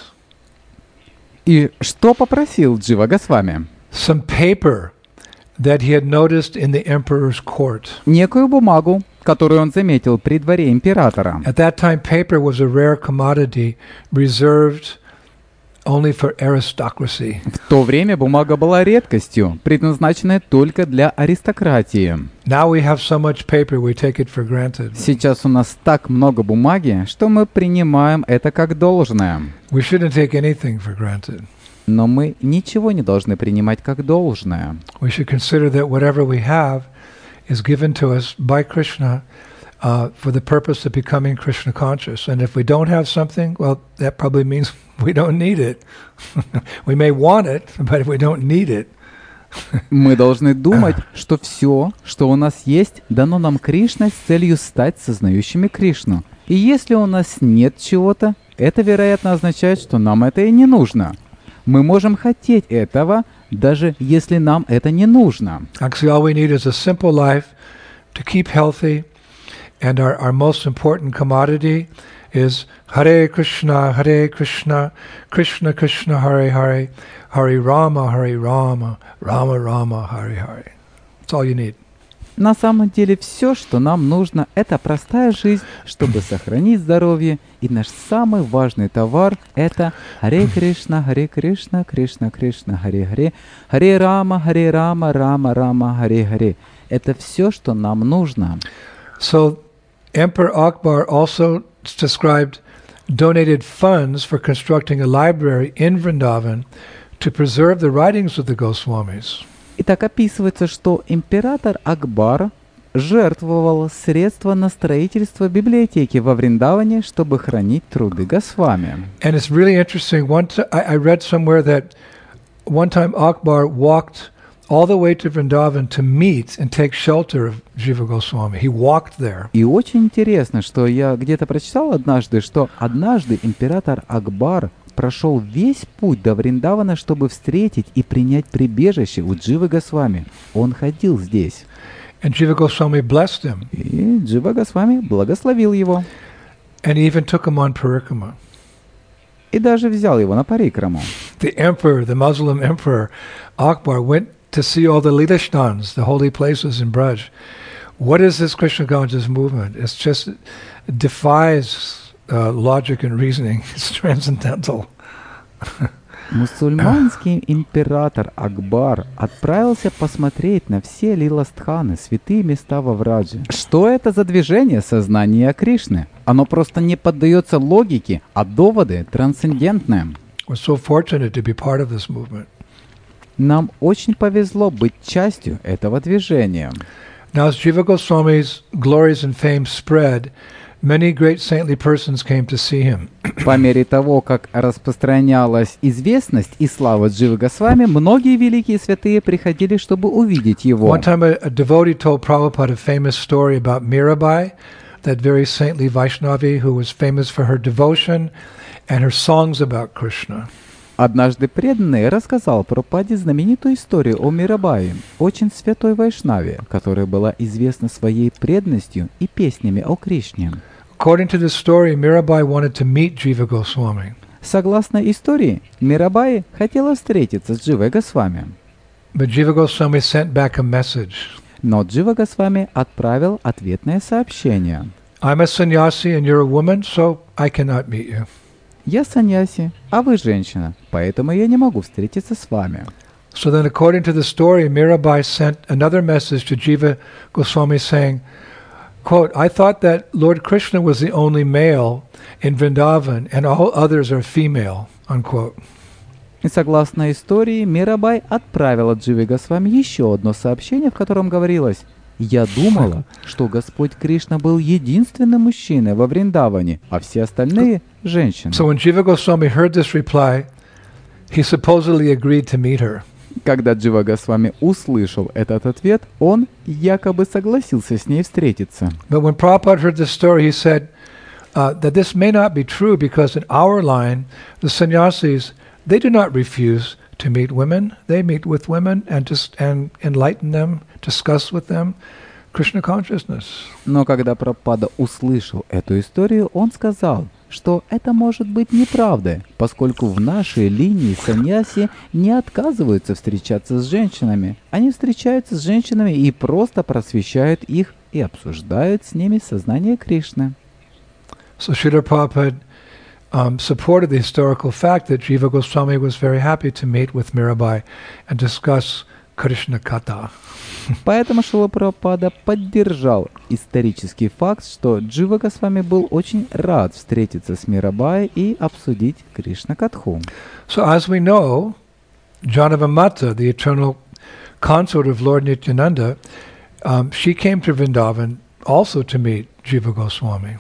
И что попросил Джива Госвами? Some paper that he had noticed in the emperor's court. Некую бумагу, которую он заметил при дворе императора. At that time, paper was a rare commodity reserved only for aristocracy. В то время бумага была редкостью, предназначенной только для аристократии. Now we have so much paper, we take it for granted. Сейчас у нас так много бумаги, что мы принимаем это как должное. We shouldn't take anything for granted. Но мы ничего не должны принимать как должное. We should consider that whatever we have is given to us by Krishna uh, for the purpose of becoming Krishna conscious. And if we don't have something, well, that probably means we don't need it. We may want it, but we don't need it. Мы должны думать, что все, что у нас есть, дано нам Кришной с целью стать сознающими Кришну. И если у нас нет чего-то, это, вероятно, означает, что нам это и не нужно. Мы можем хотеть этого, даже если нам это не нужно. Actually, all we need is a simple life to keep healthy, and our, our most important commodity is Hare Krishna, Hare Krishna, Krishna Krishna, Hare Hare, Hare Rama, Hare Rama, Rama Rama, Hare Hare. That's all you need. На самом деле все, что нам нужно, это простая жизнь, чтобы сохранить здоровье. И наш самый важный товар – это Харе Кришна, Харе Кришна, Кришна Кришна, Харе Харе, Харе Рама, Харе Рама, Рама Рама, Харе Харе. Это все, что нам нужно. So, Emperor Akbar also described donated funds for constructing a library in Vrindavan to preserve the writings of the Goswamis. И так описывается, что император Акбар жертвовал средства на строительство библиотеки во Вриндаване, чтобы хранить труды Госвами. And it's really interesting. One t- I, I read somewhere that one time Akbar walked all the way to Vrindavan to meet and take shelter of Jiva Goswami. He walked there. И очень интересно, что я где-то прочитал однажды, что однажды император Акбар прошел весь путь до Вриндавана, чтобы встретить и принять прибежище у Дживы Госвами. Он ходил здесь. And Jiva Goswami blessed him. И Джива Госвами благословил его. And he even took him on parikrama. И даже взял его на парикраму. The emperor, the Muslim emperor, Akbar, went to see all the Leelasthans, the holy places in Braj. What is this Krishna conscious movement? It's just, it defies uh, logic and reasoning. It's transcendental. Мусульманский император Акбар отправился посмотреть на все лиластханы, святые места во Врадже. Что это за движение сознания Кришны? Оно просто не поддается логике, а доводы трансцендентные. We're so fortunate to be part of this movement. Нам очень повезло быть частью этого движения. Now, as Jiva Goswami's glories and fame spread, many great saintly persons came to see him. По мере того, как распространялась известность и слава Дживы Госвами, многие великие святые приходили, чтобы увидеть его. One time a, a devotee told Prabhupada a famous story about Mirabai, that very saintly Vaishnavi who was famous for her devotion and her songs about Krishna. Однажды преданный рассказал Прабхупаде знаменитую историю о Мирабае, очень святой Вайшнаве, которая была известна своей преданностью и песнями о Кришне. According to this story, Mirabai wanted to meet Jiva Goswami. Согласно истории, Мирабай хотела встретиться с Дживой Госвами. But Jiva Goswami sent back a message. Но Джива Госвами отправил ответное сообщение. I'm a sannyasi and you're a woman, so I cannot meet you. Я саньяси, а вы женщина, поэтому я не могу встретиться с вами. So then, according to the story, Mirabai sent another message to Jiva Goswami saying, quote, I thought that Lord Krishna was the only male in Vrindavan and all others are female, unquote. И согласно истории, Мирабай отправила Дживе Госвами еще одно сообщение, в котором говорилось: «Я думала, что Господь Кришна был единственным мужчиной во Вриндаване, а все остальные — женщины». So when Jiva Goswami heard this reply, he supposedly agreed to meet her. Когда Джива Госвами услышал этот ответ, он якобы согласился с ней встретиться. But when Prabhupada heard this story, he said uh, that this may not be true because in our line, the sannyasis, they do not refuse to meet women. They meet with women and just and enlighten them, discuss with them Krishna consciousness. Но когда Прабхупада услышал эту историю, он сказал, что это может быть неправдой, поскольку в нашей линии саньяси не отказываются встречаться с женщинами. Они встречаются с женщинами и просто просвещают их и обсуждают с ними сознание Кришны. So Srila Prabhupada um, supported the historical fact that Jiva Goswami was very happy to meet with Mirabai and discuss Krishna Katha. Поэтому Шрила Прабхупада поддержал исторический факт, что Джива Госвами был очень рад встретиться с Мирабай и обсудить Кришна Катху. So as we know, Janavamata, the eternal consort of Lord Nityananda, um, she came to Vrindavan also to meet Jiva Goswami.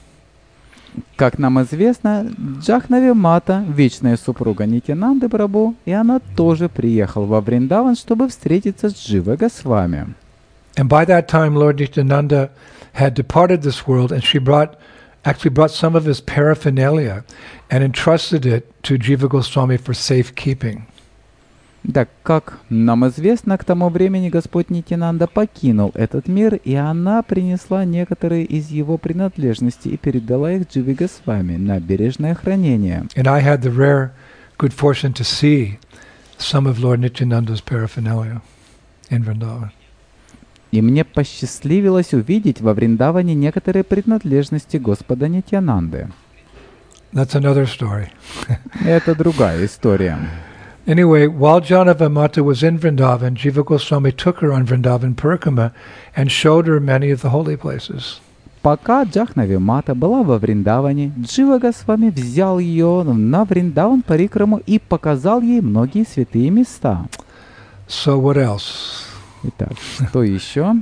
Как нам известно, Джахнави Мата, вечная супруга Нитянанды Прабху, и она тоже приехала во Вриндаван, чтобы встретиться с Дживой Госвами. And by that time, Lord Nityananda had departed this world, and she brought, actually brought some of his paraphernalia and entrusted it to Jiva Goswami for safekeeping. Так как нам известно, к тому времени Господь Нитянанда покинул этот мир, и она принесла некоторые из его принадлежностей и передала их Дживе Госвами на бережное хранение. And I had the rare good fortune to see some of Lord Nityananda's paraphernalia in Vrindavan. И мне посчастливилось увидеть во Вриндаване некоторые принадлежности Господа Нитянанды. That's another story. Это другая история. Anyway, while Janavamata was in Vrindavan, Jiva Goswami took her on Vrindavan Parikrama and showed her many of the holy places. Пока Джахнави Мата была во Вриндаване, Джива Госвами взял ее на Вриндаван Парикраму и показал ей многие святые места. So what else? Итак, что еще?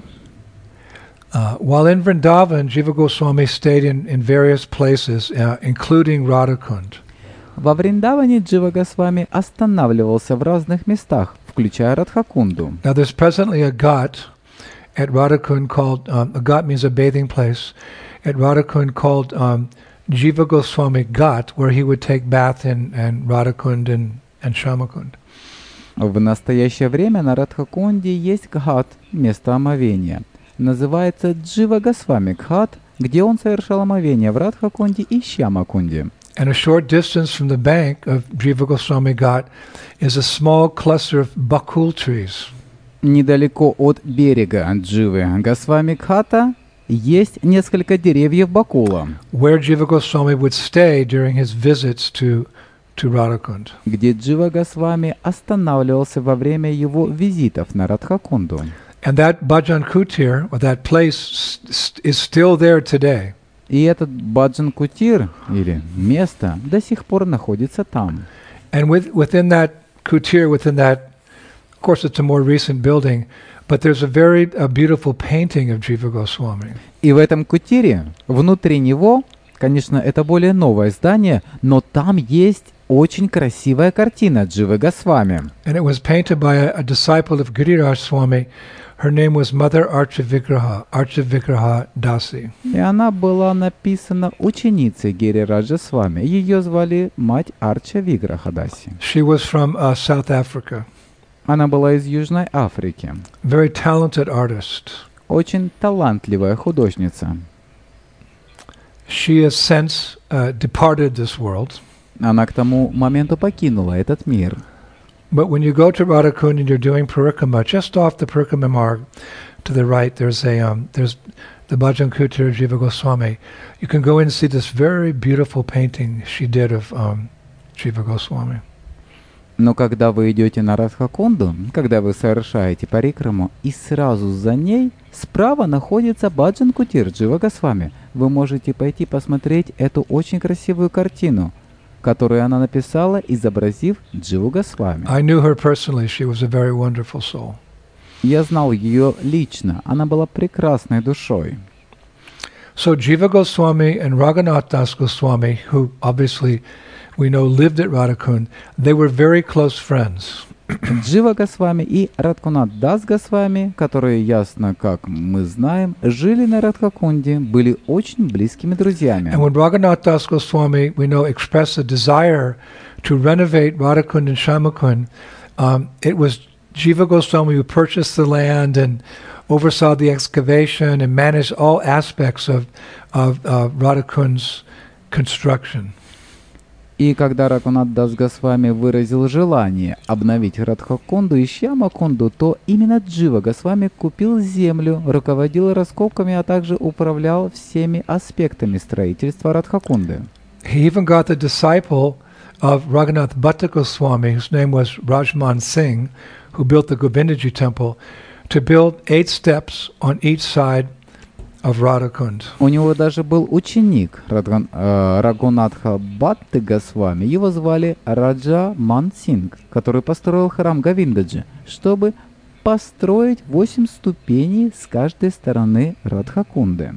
Uh, while in Vrindavan, Jiva Goswami stayed in, in various places, uh, including Radhakund. Во Вриндаване Джива Госвами останавливался в разных местах, включая Радхакунду. Now there's presently a ghat at Radhakund called, um, a ghat means a bathing place, at Radhakund called um, Jiva Goswami Ghat, where he would take bath in, in Radhakund and, and Shamakund. В настоящее время на Радхакунде есть гхат, место омовения. Называется Джива Госвами Гхат, где он совершал омовение в Радхакунде и Шьямакунде. And a short distance from the bank of Jiva Goswami Ghat is a small cluster of bakul trees. Недалеко от берега Дживы Госвами Гхата есть несколько деревьев бакула, Where Jiva Goswami would stay during his visits to, to Radhakund. где Джива Госвами останавливался во время его визитов на Радхакунду. And that Bhajan Kutir, or that place, st- is still there today. И этот Баджан Кутир, или место, до сих пор находится там. And with, within that kutir, within that, of course it's a more recent building, but there's a very a beautiful painting of Jiva Goswami. И в этом кутире, внутри него, конечно, это более новое здание, но там есть очень красивая картина Дживы Госвами. And it was painted by a, a disciple of Giriraj Swami. Her name was Mother Archavigraha, Archavigraha Dasi. И она была написана ученицей Гирираджа Свами. Ее звали мать Арча Виграха-даси. She was from uh, South Africa. Она была из Южной Африки. Very talented artist. Очень талантливая художница. She has since uh, departed this world. Она к тому моменту покинула этот мир. But when you go to Radhakund and you're doing parikrama, just off the parikrama marg to the right, there's a um, there's the Bhajan Kutir of Jiva Goswami. You can go in and see this very beautiful painting she did of um, Jiva Goswami. Но когда вы идете на Радхакунду, когда вы совершаете парикраму, и сразу за ней справа находится Баджан Кутир Джива Госвами, вы можете пойти посмотреть эту очень красивую картину, которую она написала, изобразив Дживу Госвами. I knew her personally. She was a very wonderful soul. Я знал ее лично. Она была прекрасной душой. So Jiva Goswami and Raghunath Das Goswami, who obviously we know lived at Radhakund, they were very close friends. Джива Госвами и Радхакунат Дас Госвами, которые, ясно как мы знаем, жили на Радхакунде, были очень близкими друзьями. And when Raghunath Das Goswami, we know, expressed a desire to renovate Radhakund and Shamakund, um, it was Jiva Goswami who purchased the land and oversaw the excavation and managed all aspects of, of uh, Radhakund's construction. И когда Рагунат Дас Госвами выразил желание обновить Радхакунду и Шьямакунду, то именно Джива Госвами купил землю, руководил раскопками, а также управлял всеми аспектами строительства Радхакунды. He even got the disciple of Raghunath Bhatta Goswami, whose name was Rajman Singh, who built the Govindaji temple, to build eight steps on each side of Radhakund. У него даже был ученик Радган, э, Рагунатха Бхатты Госвами. Его звали Раджа Ман Синг, который построил храм Говиндаджи, чтобы построить восемь ступеней с каждой стороны Радхакунды.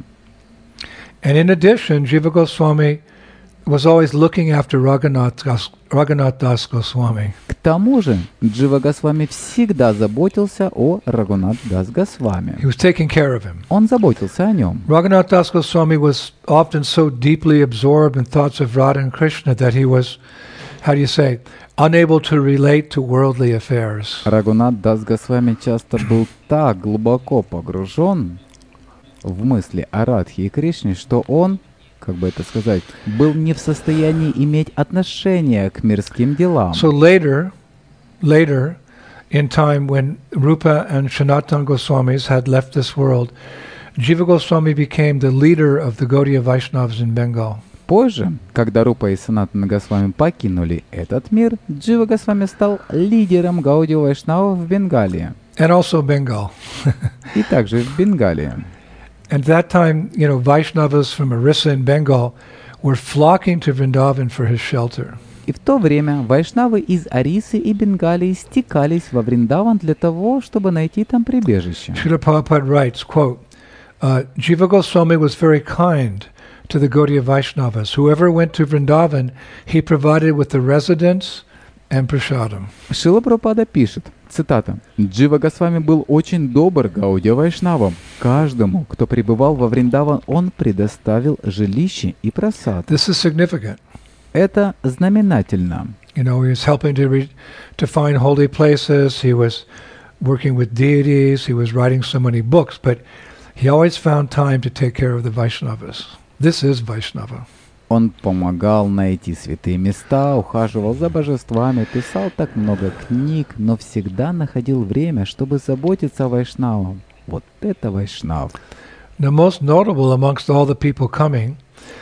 And in addition, Jiva Goswami was always looking after Raghunath Das, Raghunath Das Goswami. К тому же Джива Госвами всегда заботился о Рагунат Дас Госвами. He was taking care of him. Он заботился о нем. Raghunath Das Goswami was often so deeply absorbed in thoughts of Radha and Krishna that he was, how do you say, unable to relate to worldly affairs. Рагунат Дас Госвами часто был так глубоко погружен в мысли о Радхе и Кришне, что он, как бы это сказать, был не в состоянии иметь отношение к мирским делам. So later, later, in time when Rupa and Sanatana Goswamis had left this world, Jiva Goswami became the leader of the Gaudiya Vaishnavas in Bengal. Позже, когда Рупа и Санатана Госвами покинули этот мир, Джива Госвами стал лидером Гаудия Вайшнавов в Бенгалии. And also Bengal. И также в Бенгалии. At that time, you know, Vaishnavas from Orissa and Bengal were flocking to Vrindavan for his shelter. И в то время вайшнавы из Орисы и Бенгалии стекались во Вриндаван для того, чтобы найти там прибежище. Srila Prabhupada writes, quote, uh, Jiva Goswami was very kind to the Gaudiya Vaishnavas. Whoever went to Vrindavan, he provided with the residence and prasadam. Шрила Прабхупада пишет, цитата, «Джива Госвами был очень добр Гаудия Вайшнавам. Каждому, кто пребывал во Вриндаван, он предоставил жилище и просад». This is significant. Это знаменательно. You know, he was helping to re- to find holy places. He was working with deities. He was writing so many books, but he always found time to take care of the Vaishnavas. This is Vaishnava. Он помогал найти святые места, ухаживал за божествами, писал так много книг, но всегда находил время, чтобы заботиться о Вайшнавах. Вот это Вайшнав. The most notable amongst all the people coming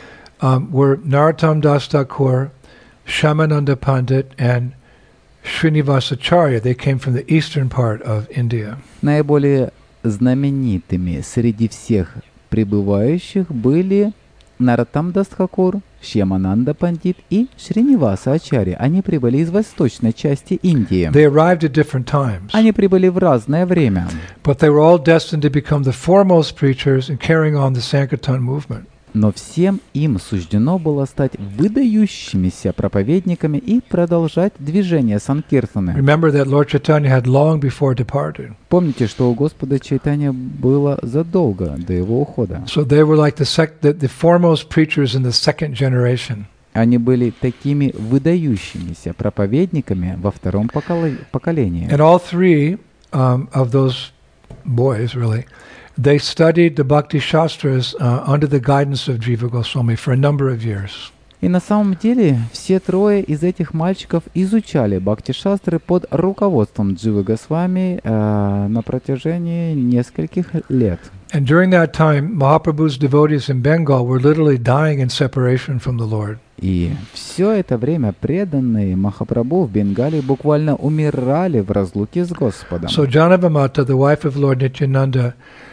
um, were Narottam Das Thakur, Shyamananda Pandit, and Srinivasacharya. They came from the eastern part of India. Наиболее знаменитыми среди всех прибывающих были Нароттам Дас Тхакур, Шьямананда Пандит и Шриниваса Ачарья. Они прибыли из восточной части Индии. They arrived at different times, Они прибыли в разное время. but they were all destined to become the foremost preachers in carrying on the Sankirtan movement. Но всем им суждено было стать выдающимися проповедниками и продолжать движение Санкиртаны. Remember that Lord Chaitanya had long before departed. Помните, что у Господа Чайтанья было задолго до его ухода. So they were like the, sec- the, the foremost preachers in the second generation. Они были такими выдающимися проповедниками во втором поколе- поколении. And all three um, of those boys, really, they studied the Bhakti Shastras uh, under the guidance of Jiva Goswami for a number of years. И на самом деле все трое из этих мальчиков изучали бхакти-шастры под руководством Дживы Госвами э, на протяжении нескольких лет. And during that time, Mahaprabhu's devotees in Bengal were literally dying in separation from the Lord. И все это время преданные Махапрабху в Бенгалии буквально умирали в разлуке с Господом. So Janavamata, the wife of Lord Nityananda,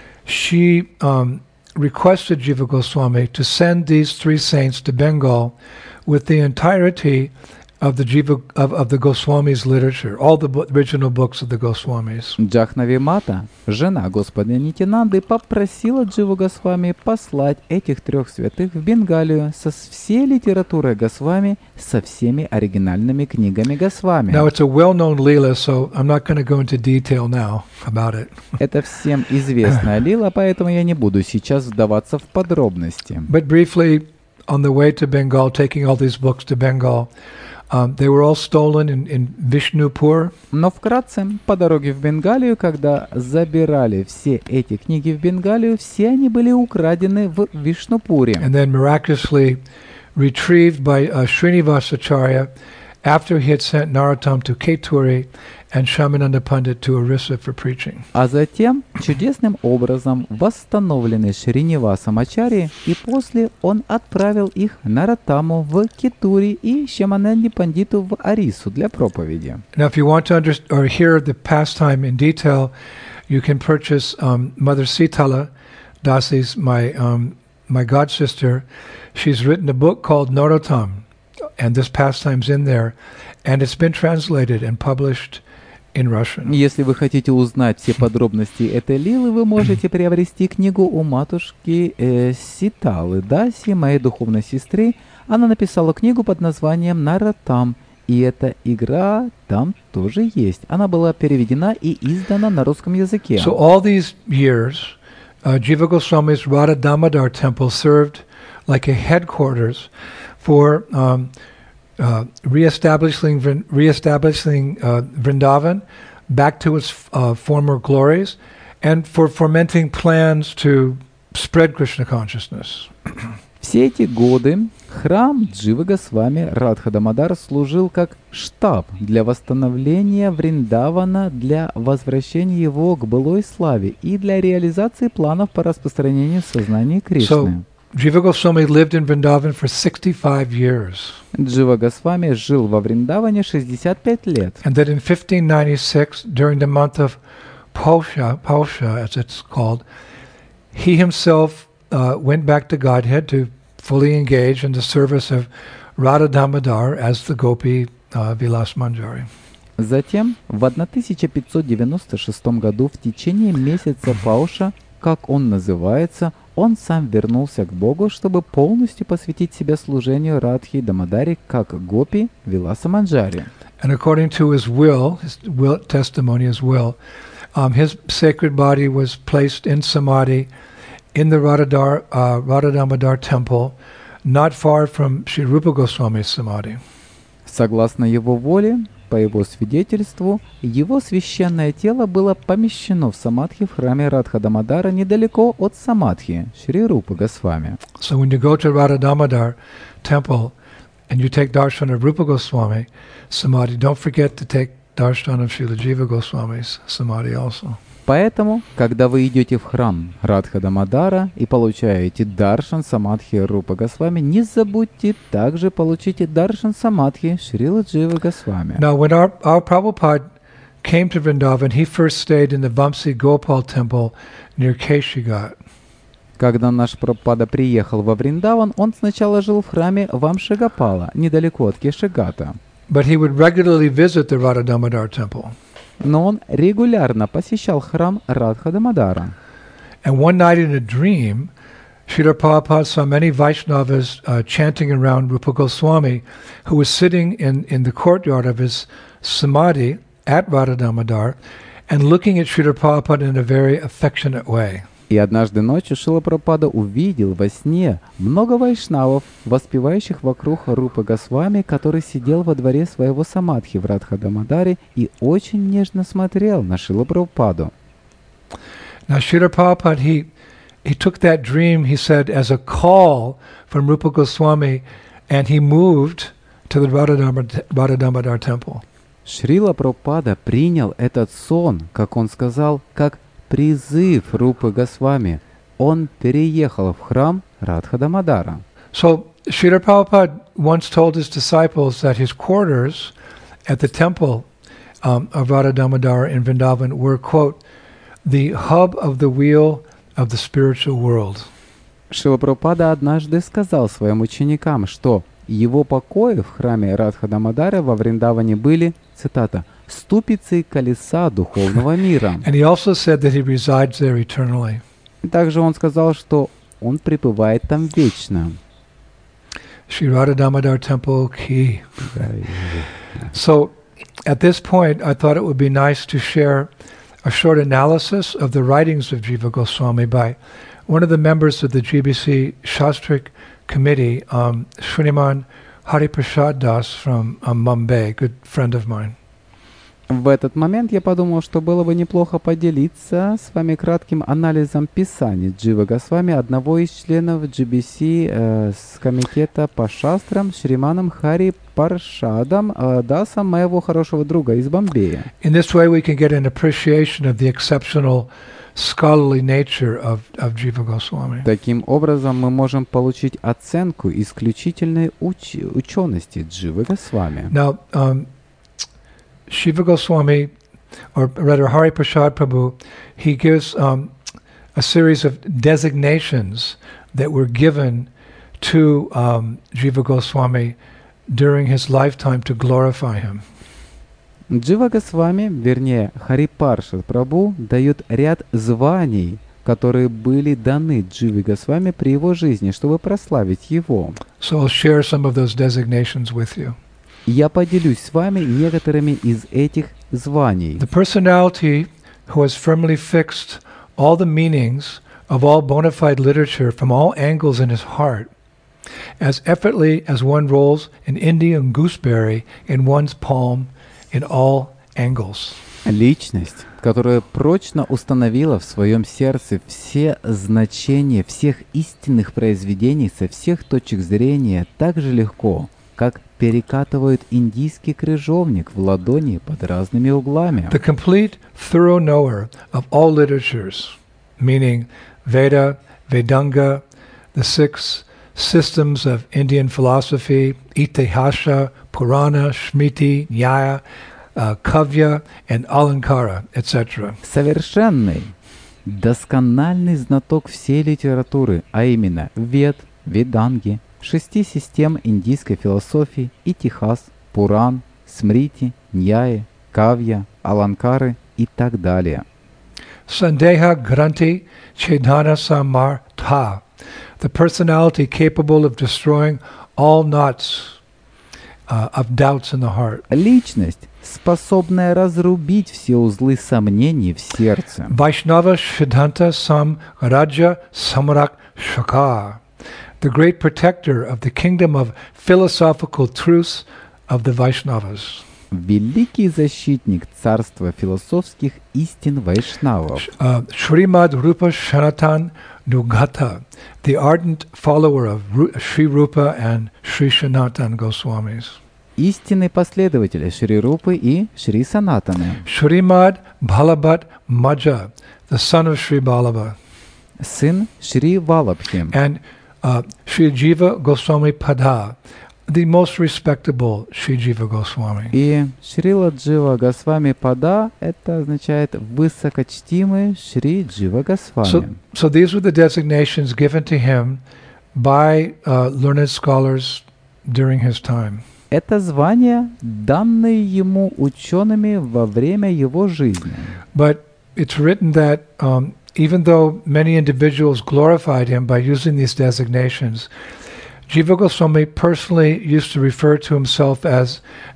she um, requested Jiva Goswami to send these three saints to Bengal with the entirety of the Jiva of, of the Goswamis' literature, all the bo- original books of the Goswamis. Джахнави Мата, жена Господа Нитянанды, попросила Дживу Госвами послать этих трех святых в Бенгалию со всей литературой Госвами, со всеми оригинальными книгами Госвами. Now it's a well-known lila, so I'm not going to go into detail now about it. Это всем известная лила, поэтому я не буду сейчас вдаваться в подробности. But briefly, on the way to Bengal, taking all these books to Bengal, um, they were all stolen in, in Vishnupur. Но вкратце, по дороге в Бенгалию, когда забирали все эти книги в Бенгалию, все они были украдены в Вишнупуре. And then miraculously retrieved by uh, Srinivasacharya after he had sent Narottam to Keturi and Shyamananda Pandit to Orissa for preaching. А затем чудесным образом восстановлены Шринивасом Ачарьей, и после он отправил их Нароттаму в Кетури и Шьямананде Пандиту в Орису для проповеди. Now, if you want to understand or hear the pastime in detail, you can purchase um, Mother Sitala Dasi's, my um, my god sister. She's written a book called Narottam, and this pastime's in there, and it's been translated and published in Russian. Если вы хотите узнать все подробности этой лилы, вы можете приобрести книгу у матушки э, Ситалы Даси, моей духовной сестры. Она написала книгу под названием «Нароттам», и эта игра там тоже есть. Она была переведена и издана на русском языке. So all these years, uh, Jiva Goswami's Radha Damodar temple served like a headquarters for um, uh, reestablishing Vrin- reestablishing uh, Vrindavan back to its uh, former glories, and for fomenting plans to spread Krishna consciousness. Все эти годы храм Дживы Госвами Радха Дамодар служил как штаб для восстановления Вриндавана, для возвращения его к былой славе и для реализации планов по распространению сознания Кришны. Jiva Goswami lived in Vrindavan for sixty-five years. Джива Госвами жил во Вриндаване шестьдесят пять лет. And that in fifteen ninety-six, during the month of Pausha, Pausha as it's called, he himself uh, went back to Godhead to fully engage in the service of Radha Damodar as the Gopi uh, Vilas Manjari. Затем, в тысяча пятьсот девяносто шестом году, в течение месяца Пауша, как он называется, он сам вернулся к Богу, чтобы полностью посвятить себя служению Радхи Дамадари, как Гопи Виласа Манджари. And according to his will, his will testimony, his will, um, his sacred body was placed in samadhi in the Radhadar, uh, Radha Damodar temple, not far from Sri Rupa Goswami's samadhi. Согласно его воле, по его свидетельству, его священное тело было помещено в самадхи в храме Радха Дамодара недалеко от самадхи Шри Рупы Госвами. So when you go to Radha Damodar temple and you take darshan of Rupa Goswami samadhi, don't forget to take darshan of Srila Jiva Goswami's samadhi also. Поэтому, когда вы идете в храм Радха Дамодара и получаете даршан самадхи Рупы Госвами, не забудьте также получить и даршан самадхи Шрила Дживы Госвами. Now, when our, our Prabhupada came to Vrindavan, he first stayed in the Vamsi Gopal temple near Keshigat. Когда наш Прабхупада приехал во Вриндаван, он сначала жил в храме Вамшигапала, недалеко от Кешигата. But he would regularly visit the Radha Damodar temple. Но он регулярно посещал храм Радха Дамодара. And one night in a dream, Srila Prabhupada saw many Vaishnavas uh, chanting around Rupa Goswami, who was sitting in, in the courtyard of his samadhi at Radha Damodar and looking at Srila Prabhupada in a very affectionate way. И однажды ночью Шрила Прабхупада увидел во сне много вайшнавов, воспевающих вокруг Рупы Госвами, который сидел во дворе своего самадхи в Радха Дамодаре и очень нежно смотрел на Шрилу Прабхупаду. Now Srila Prabhupada, he, he took that dream, he said, as a call from Rupa Goswami, and he moved to the Radha Damodar, Radha Damodar temple. Шрила Прабхупада принял этот сон, как он сказал, как призыв Рупы Госвами. Он переехал в храм Радха Дамодара. So Srila Prabhupada once told his disciples that his quarters at the temple um, of Radha Damodar in Vrindavan were, quote, the hub of the wheel of the spiritual world. Шрила Прабхупада однажды сказал своим ученикам, что его покои в храме Радха Дамодара во Вриндаване были, цитата, ступицей колеса духовного мира. And he also said that he resides there eternally. Также он сказал, что он пребывает там вечно. Sri Radha Damodar Temple Ki. So at this point, I thought it would be nice to share a short analysis of the writings of Jiva Goswami by one of the members of the G B C Shastric Committee, um, Sriman Hariprasad Das from um, Mumbai, a good friend of mine. В этот момент я подумал, что было бы неплохо поделиться с вами кратким анализом писаний Дживы Госвами, одного из членов джи би си э, с комитета по шастрам, Шриманом Хари Паршадом э, Дасом, моего хорошего друга из Бомбея. In this way we can get an appreciation of the exceptional scholarly nature of, of Jiva Goswami. Таким образом, мы можем получить оценку исключительной уч учености Дживы Госвами. Now, um, Shiva Goswami, or rather Hari Prasad Prabhu, he gives um, a series of designations that were given to um, Jiva Goswami during his lifetime to glorify him. Джива Госвами, вернее Хари Паршад Прабху, дает ряд званий, которые были даны Дживе Госвами при его жизни, чтобы прославить его. So I'll share some of those designations with you. Я поделюсь с вами некоторыми из этих званий. The personality who has firmly fixed all the meanings of all bona fide literature from all angles in his heart, as effortlessly as one rolls an Indian gooseberry in one's palm in all angles. Личность, которая прочно установила в своем сердце все значения всех истинных произведений со всех точек зрения так же легко, как перекатывают индийский крыжовник в ладони под разными углами. The complete thorough knower of all literatures, meaning Veda, Vedanga, the six systems of Indian philosophy, Itihasa, Purana, Smriti, Nyaya, uh, Kavya, and Alankara, et cetera. Совершенный, доскональный знаток всей литературы, а именно Вед, Веданги, шести систем индийской философии, Итихас, Пуран, Смрити, Ньяи, Кавья, Аланкары и так далее. Sandeha Granti Chedana Samartha, the personality capable of destroying all knots uh, of doubts in the heart. Личность, способная разрубить все узлы сомнений в сердце. Vaishnava Siddhanta Sam Raja Samrak Shaka, the great protector of the kingdom of philosophical truths of the Vaishnavas. Великий защитник царства философских истин вайшнавов. Uh, Srimad Rupa Sanatan Nugata, the ardent follower of Ru- Sri Rupa and Sri Sanatan Goswamis. Истинный последователь Шри Рупы и Шри Санатаны. Srimad Balabat Maja, the son of Sri Balaba. Сын Шри Валабхи. And uh, Sri Jiva Goswami Pada, the most respectable Sri Jiva Goswami. И Шрила Джива Госвами Пада, это означает высокочтимый Шри Джива Госвами. So, so these were the designations given to him by uh, learned scholars during his time. Это звание, данные ему учеными во время его жизни. But it's written that um, even though many individuals glorified him by using these designations, Jiva Goswami personally used to refer to himself as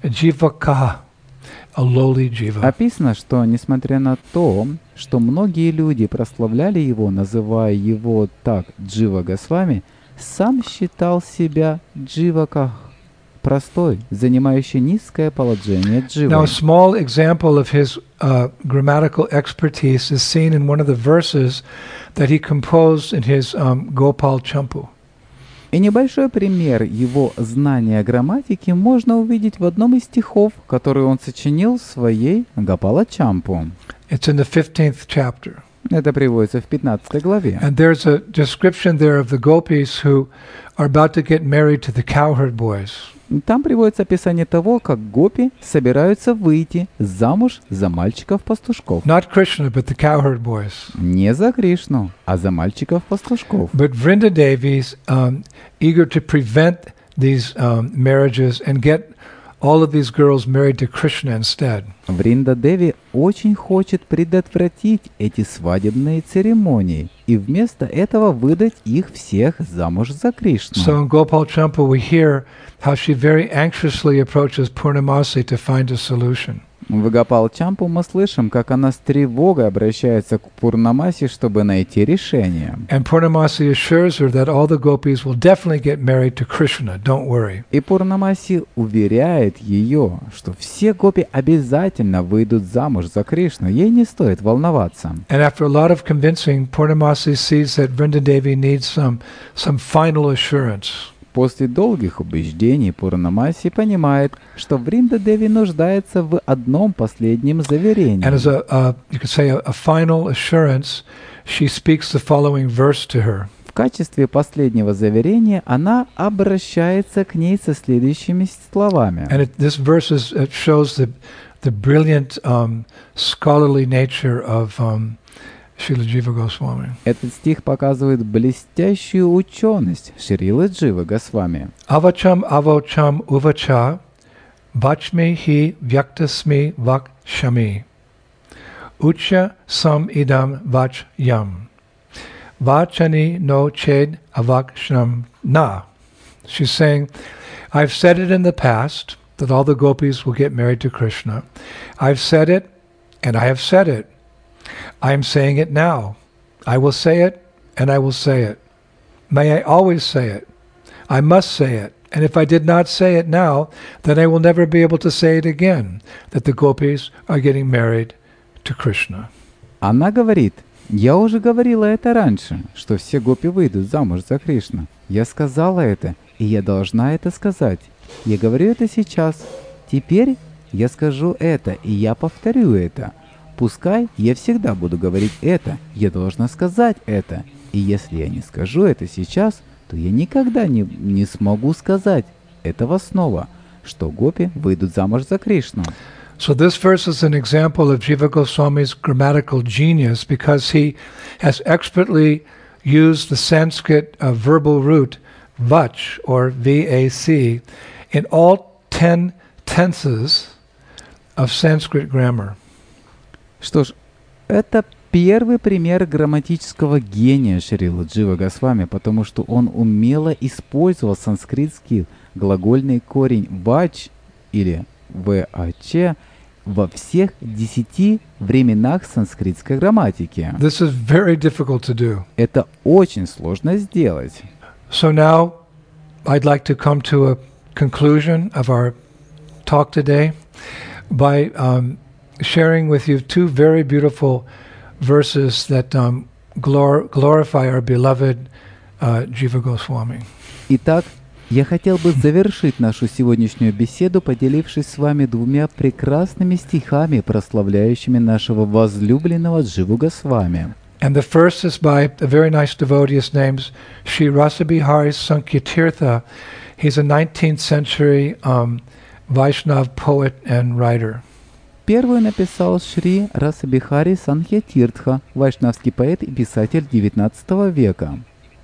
Jivaka, a lowly jiva. Описано, что несмотря на то, что многие люди прославляли его, называя его так Джива Госвами, сам считал себя Дживака, простой, занимающий низкое положение Now, дживой. a small example of his uh, grammatical expertise is seen in one of the verses that he composed in his um, Gopal Champu. И небольшой пример его знания грамматики можно увидеть в одном из стихов, который он сочинил в своей Гопала Чампу. It's in the fifteenth chapter. Это приводится в пятнадцатой главе. And there's a description there of the gopis who are about to get married to the cowherd boys. Там приводится описание того, как гопи собираются выйти замуж за мальчиков-пастушков. Not Krishna, but the cowherd boys. Не за Кришну, а за мальчиков-пастушков. But Vrinda Devi's um, eager to prevent these um, marriages and get all of these girls married to Krishna instead. Вринда Деви очень хочет предотвратить эти свадебные церемонии и вместо этого выдать их всех замуж за Кришну. So in Gopal Champa we hear how she very anxiously approaches Purnamasi to find a solution. В Гопал Чампу мы слышим, как она с тревогой обращается к Пурнамаси, чтобы найти решение. And Purnamasi assures her that all the gopis will definitely get married to Krishna, don't worry. И Пурнамаси уверяет ее, что все гопи обязательно выйдут замуж за Кришну, ей не стоит волноваться. And after a lot of convincing, Purnamasi sees that Vrinda Devi needs some, some final assurance. После долгих убеждений Пурнамаси понимает, что Вринда Деви нуждается в одном последнем заверении. And as a, uh, you could say, a, a final assurance, she speaks the following verse to her. В качестве последнего заверения она обращается к ней со следующими словами. And it, this verse is, it shows the, the brilliant um, scholarly nature of um, Srila Jiva Goswami. Этот стих показывает блестящую ученость Шрилы Дживы Госвами. Avacham avocham uvacha vachmi hi vyaktasmi vakshami ucha sam idam vachyam vachani no ched avakshnam na. She's saying, I've said it in the past that all the gopis will get married to Krishna. I've said it, and I have said it. I'm saying it now. I will say it, and I will say it. May I always say it. I must say it. And if I did not say it now, then I will never be able to say it again, that the gopis are getting married to Krishna. Она говорит, я уже говорила это раньше, что все гопи выйдут замуж за Кришну. Я сказала это, и я должна это сказать. Я говорю это сейчас. Теперь я скажу это, и я повторю это. Пускай я всегда буду говорить это, я должна сказать это. И если я не скажу это сейчас, то я никогда не, не смогу сказать этого снова, что гопи выйдут замуж за Кришну. So this verse is an example of Jiva Goswami's grammatical genius because he has expertly used the Sanskrit uh, verbal root vach, or V A C, in all ten tenses of Sanskrit grammar. Что ж, это первый пример грамматического гения Шрилы Джива Госвами, потому что он умело использовал санскритский глагольный корень «вач» или «вач» во всех десяти временах санскритской грамматики. This is very difficult to do. Это очень сложно сделать. So now I'd like to come to a conclusion of our talk today by um, sharing with you two very beautiful verses that um, glor- glorify our beloved uh, Jiva Goswami. Итак, я хотел бы завершить нашу сегодняшнюю беседу, поделившись с вами двумя прекрасными стихами, прославляющими нашего возлюбленного Дживу Госвами. And the first is by a very nice devotee named Sri Rasabihari Sankirtirtha. He's a nineteenth century um, Vaishnav poet and writer. Первую написал Шри Расабихари Санхьятиртха, вайшнавский поэт и писатель девятнадцатого века.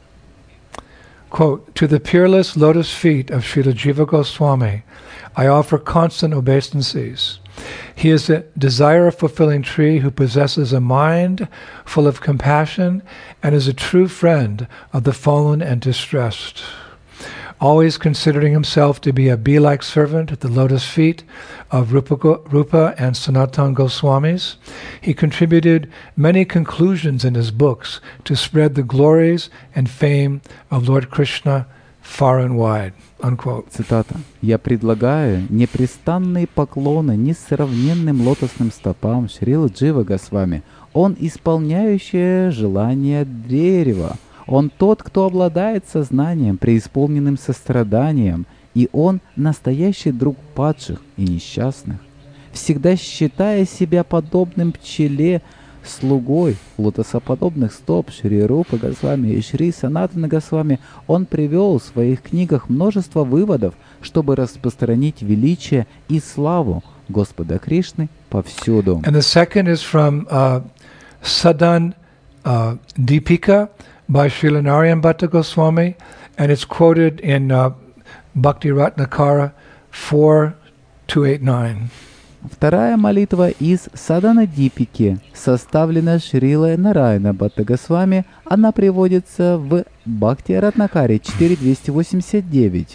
Quote, "To the peerless lotus feet of Srila Jiva Goswami, I offer constant obeisances. He is a desire-fulfilling tree who possesses a mind full of compassion and is a true friend of the fallen and distressed. Always considering himself to be a bee-like servant at the lotus feet of Rupa, Rupa and Sanatana Goswamis, he contributed many conclusions in his books to spread the glories and fame of Lord Krishna far and wide." Unquote. Цитата. «Я предлагаю непрестанные поклоны несравненным лотосным стопам Шрилы Дживы Госвами. Он исполняющее желание дерева. Он тот, кто обладает сознанием, преисполненным состраданием, и он настоящий друг падших и несчастных. Всегда считая себя подобным пчеле, слугой лотосоподобных стоп Шри Рупы Госвами и Шри Санатана Госвами, он привел в своих книгах множество выводов, чтобы распространить величие и славу Господа Кришны повсюду». And the second is from uh, Sadan uh, Deepika by Srila Narayan Bhatta Goswami, and it's quoted in uh, Bhakti Ratnakara four two eight nine. Вторая молитва из Садана Дипики, составлена Шрилой Нараяна Бхатта Госвами, она приводится в Бхакти Ратнакаре четыре двести восемьдесят девять.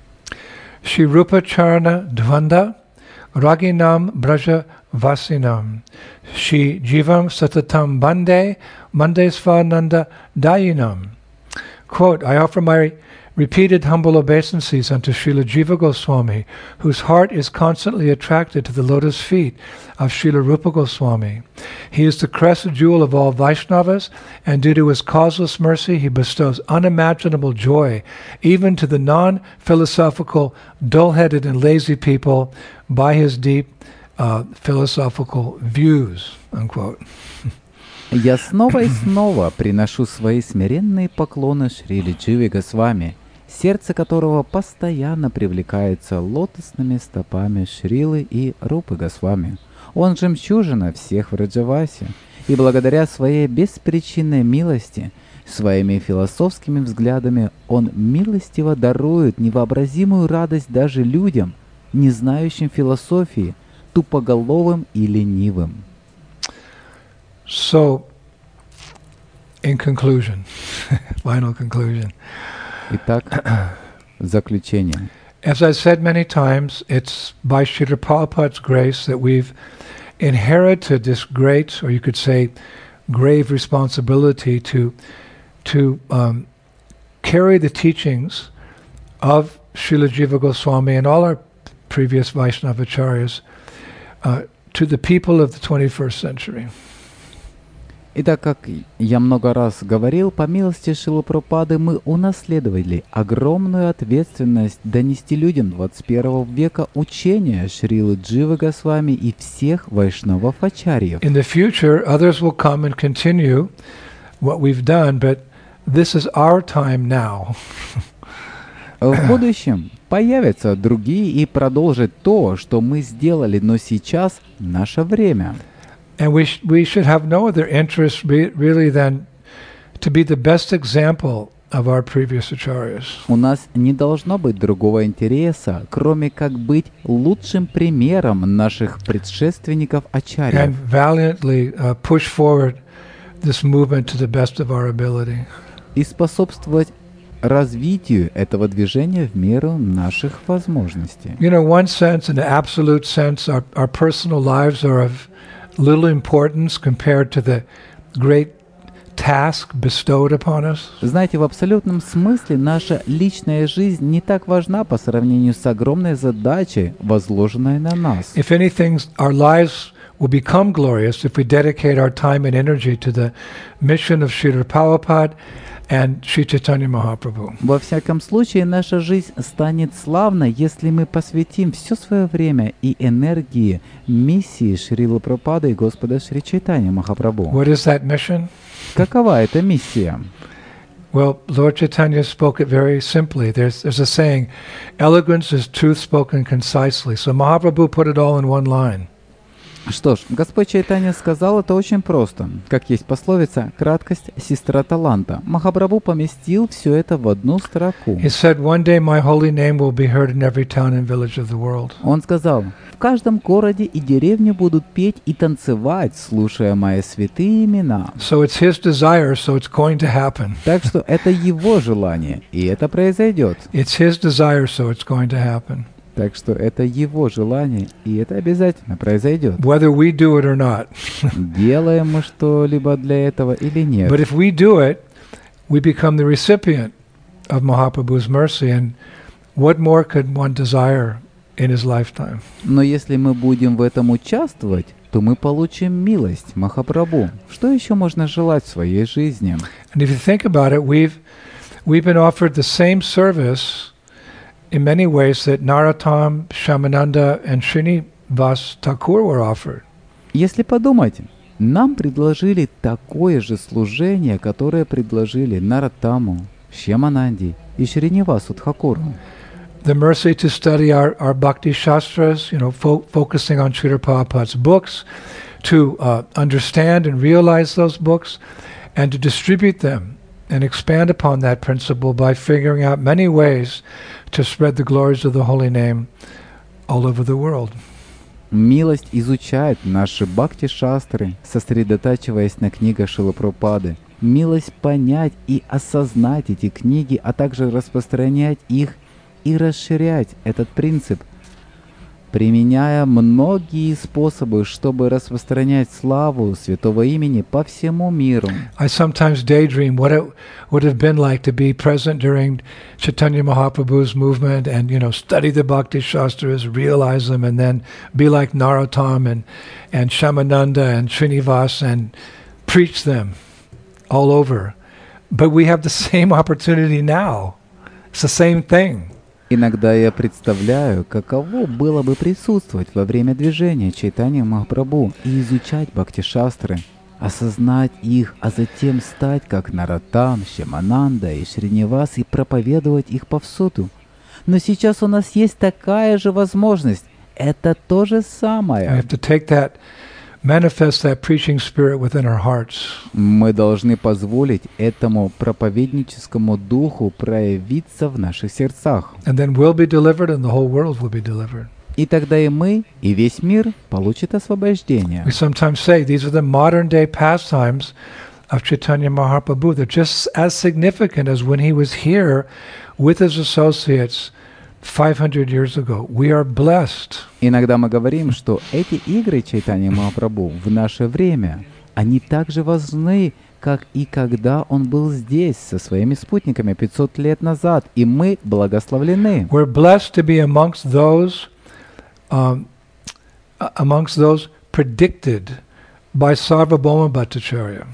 Shri Rupa Charana Dvanda Raginam Braja Vasinam Shri Jivam Satatam Bande Mandesvananda Dayinam. Quote, "I offer my repeated humble obeisances unto Srila Jiva Goswami, whose heart is constantly attracted to the lotus feet of Srila Rupa Goswami. He is the crescent jewel of all Vaishnavas, and due to his causeless mercy, he bestows unimaginable joy even to the non-philosophical, dull-headed, and lazy people by his deep uh, philosophical views." Unquote. «Я снова и снова приношу свои смиренные поклоны Шриле Дживе Госвами, сердце которого постоянно привлекается лотосными стопами Шрилы и Рупы Госвами. Он жемчужина всех в Раджавасе, и благодаря своей беспричинной милости, своими философскими взглядами, он милостиво дарует невообразимую радость даже людям, не знающим философии, тупоголовым и ленивым». So, in conclusion, final conclusion. Итак, заключение. As I said many times, it's by Srila Prabhupada's grace that we've inherited this great, or you could say, grave responsibility to to um, carry the teachings of Srila Jiva Goswami and all our previous Vaishnavacharyas uh, to the people of the twenty-first century. Итак, как я много раз говорил, по милости Шрилы Прабхупады мы унаследовали огромную ответственность донести людям двадцать первого века учения Шрилы Дживы Госвами и всех вайшнавов ачарьев. In the future, others will come and continue what we've done, but this is our time now. В будущем появятся другие и продолжат то, что мы сделали, но сейчас наше время. And we sh- we should have no other interest re- really than to be the best example of our previous acharyas. У нас не должно быть другого интереса, кроме как быть лучшим примером наших предшественников ачарьев. And valiantly uh, push forward this movement to the best of our ability. И spособствовать развитию этого движения в меру наших возможностей. You know, in one sense, in the absolute sense, our, our personal lives are of little importance compared to the great task bestowed upon us. Знаете, в абсолютном смысле наша личная жизнь не так важна по сравнению с огромной задачей, возложенной на нас. If anything, our lives will become glorious if we dedicate our time and energy to the mission of Srila Prabhupada and Sri Chaitanya Mahaprabhu. Во всяком случае, наша жизнь станет славной, если мы посвятим все свое время и энергии миссии Шрилы Прабхупады и Господа Шри Чайтанья Махапрабху. What is that mission? Какова эта миссия? Well, Lord Chaitanya spoke it very simply. There's, there's a saying, eloquence is truth spoken concisely. So Mahaprabhu put it all in one line. Что ж, Господь Чайтанья сказал это очень просто. Как есть пословица «краткость – сестра таланта». Махапрабху поместил все это в одну строку. He said, one day my holy name will be heard in every town and village of the world. Он сказал, в каждом городе и деревне будут петь и танцевать, слушая мои святые имена. So it's his desire, so it's going to happen. Так что это его желание, и это произойдет. It's his desire, so it's going to happen. Так что это его желание, и это обязательно произойдет. Whether we do it or not. Делаем мы что-либо для этого или нет. But if we do it, we become the recipient of Mahaprabhu's mercy, and what more could one desire in his lifetime? Но если мы будем в этом участвовать, то мы получим милость Махапрабху. Что еще можно желать в своей жизни? And if you think about it, we've we've been offered the same service in many ways that Narottam, Shyamananda, and Srinivas Thakur were offered. Если подумать, нам предложили такое же служение, которое предложили Нароттаму, Шьямананде и Шринивасу Тхакуру. The mercy to study our, our Bhakti Shastras, you know, fo- focusing on Srila Prabhupada's books, to uh, understand and realize those books, and to distribute them and expand upon that principle by figuring out many ways to spread the glories of the holy name all over the world. Милость изучает наши бхакти-шастры, сосредотачиваясь на книгах Шрилы Прабхупады. Милость понять и осознать эти книги, а также распространять их и расширять этот принцип, применяя многие способы, чтобы распространять славу святого имени по всему миру. I sometimes daydream what it would have been like to be present during Chaitanya Mahaprabhu's movement and, you know, study the Bhakti Shastras, realize them, and then be like Narottam and, and Shyamananda and Srinivas and preach them all over. But we have the same opportunity now. It's the same thing. Иногда я представляю, каково было бы присутствовать во время движения Чайтанья Махапрабху и изучать бхакти-шастры, осознать их, а затем стать как Нароттам, Шьямананда и Шринивас и проповедовать их повсюду. Но сейчас у нас есть такая же возможность. Это то же We самое. have to take that, manifest that preaching spirit within our hearts. Мы должны позволить этому проповедническому духу проявиться в наших сердцах. And then we'll be delivered and the whole world will be delivered. И тогда и мы, и весь мир получит освобождение. We sometimes say these are the modern day pastimes of Chaitanya Mahaprabhu. They're just as significant as when he was here with his associates five hundred years ago. We are blessed. Иногда мы говорим, что эти игры Чайтанья Махапрабху в наше время, они так же важны, как и когда он был здесь со своими спутниками пятьсот лет назад, и мы благословлены. We're blessed to be amongst those, um, amongst those predicted by Sarvabhauma Bhattacharya.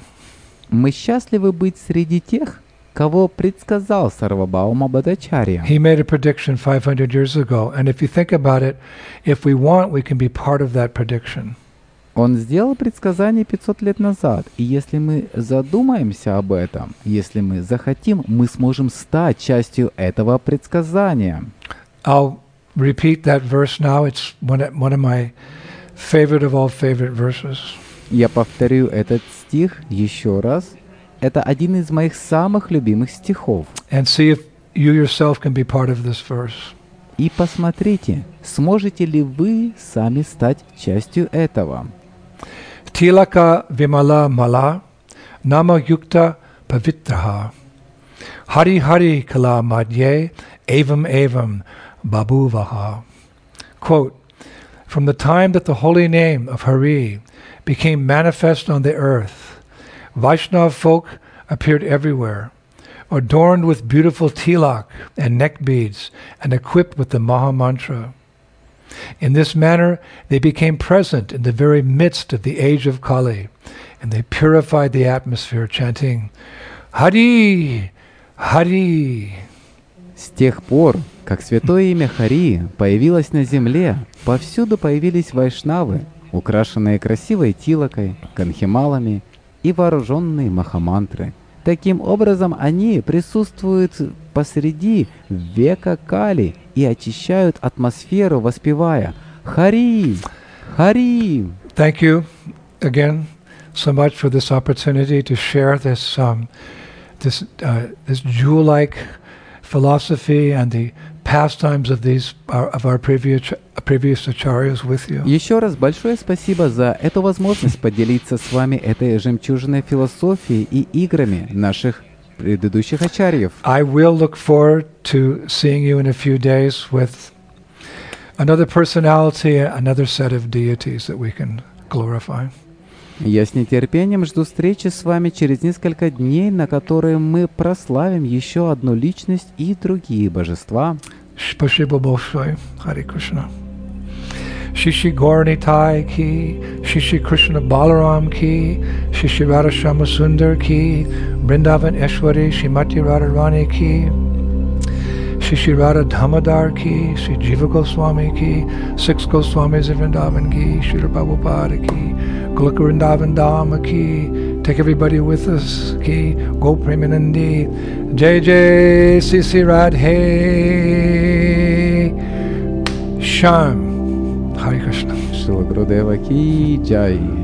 Мы счастливы быть среди тех, кого предсказал Сарвабхаума Бхаттачарья. He made a prediction five hundred years ago, and if you think about it, if we want, we can be part of that prediction. Он сделал предсказание пятьсот лет назад, и если мы задумаемся об этом, если мы захотим, мы сможем стать частью этого предсказания. I'll repeat that verse now. It's one of, one of my favorite of all favorite verses. Я повторю этот стих еще раз. Это один из моих самых любимых стихов. And see if you yourself can be part of this verse. И посмотрите, сможете ли вы сами стать частью этого. Tilaka vimala mala Nama Yukta Pavitraha. Hari Hari Kala Madhye Evam Evam Babuvaha. Quote, from the time that the holy name of Hari became manifest on the earth, Vaishnav folk appeared everywhere, adorned with beautiful tilak and neck beads and equipped with the Maha Mantra. In this manner, they became present in the very midst of the age of Kali, and they purified the atmosphere, chanting, Hari, Hari. С тех пор, как святое имя Хари появилось на земле, повсюду появились вайшнавы, украшенные красивой тилакой, канхималами и вооруженные махамантры. Таким образом, они присутствуют посреди века Кали и очищают атмосферу, воспевая «Хари! Хари!». Thank you again so much for this opportunity to share this um, this uh, this jewel-like philosophy and the pastimes of these uh, of our previous previous acharyas with you. Еще раз большое спасибо за эту возможность поделиться с вами этой жемчужиной философией и играми наших предыдущих ачарьев. I will look forward to seeing you in a few days with another personality, another set of deities that we can glorify. Я с нетерпением жду встречи с вами через несколько дней, на которые мы прославим еще одну личность и другие божества. Спасибо большое. Харе Кришна. Shishi Gauranitai ki, Shishi Krishna Balaram ki, Shishi Radha Shama Sundar ki, Vrindavan Eshwari, Shrimati Radharani ki, Shishi Radha Dhammadar ki, Shri Jiva Goswami ki, Six Goswamis of Vrindavan ki, Shri Prabhupada ki, Golok Vrindavan Dhamma ki, take everybody with us ki, Go Premanandi, Jai Jai Sisi Radhe, Sham. Hare Krishna. Шила Гурудева ки джай.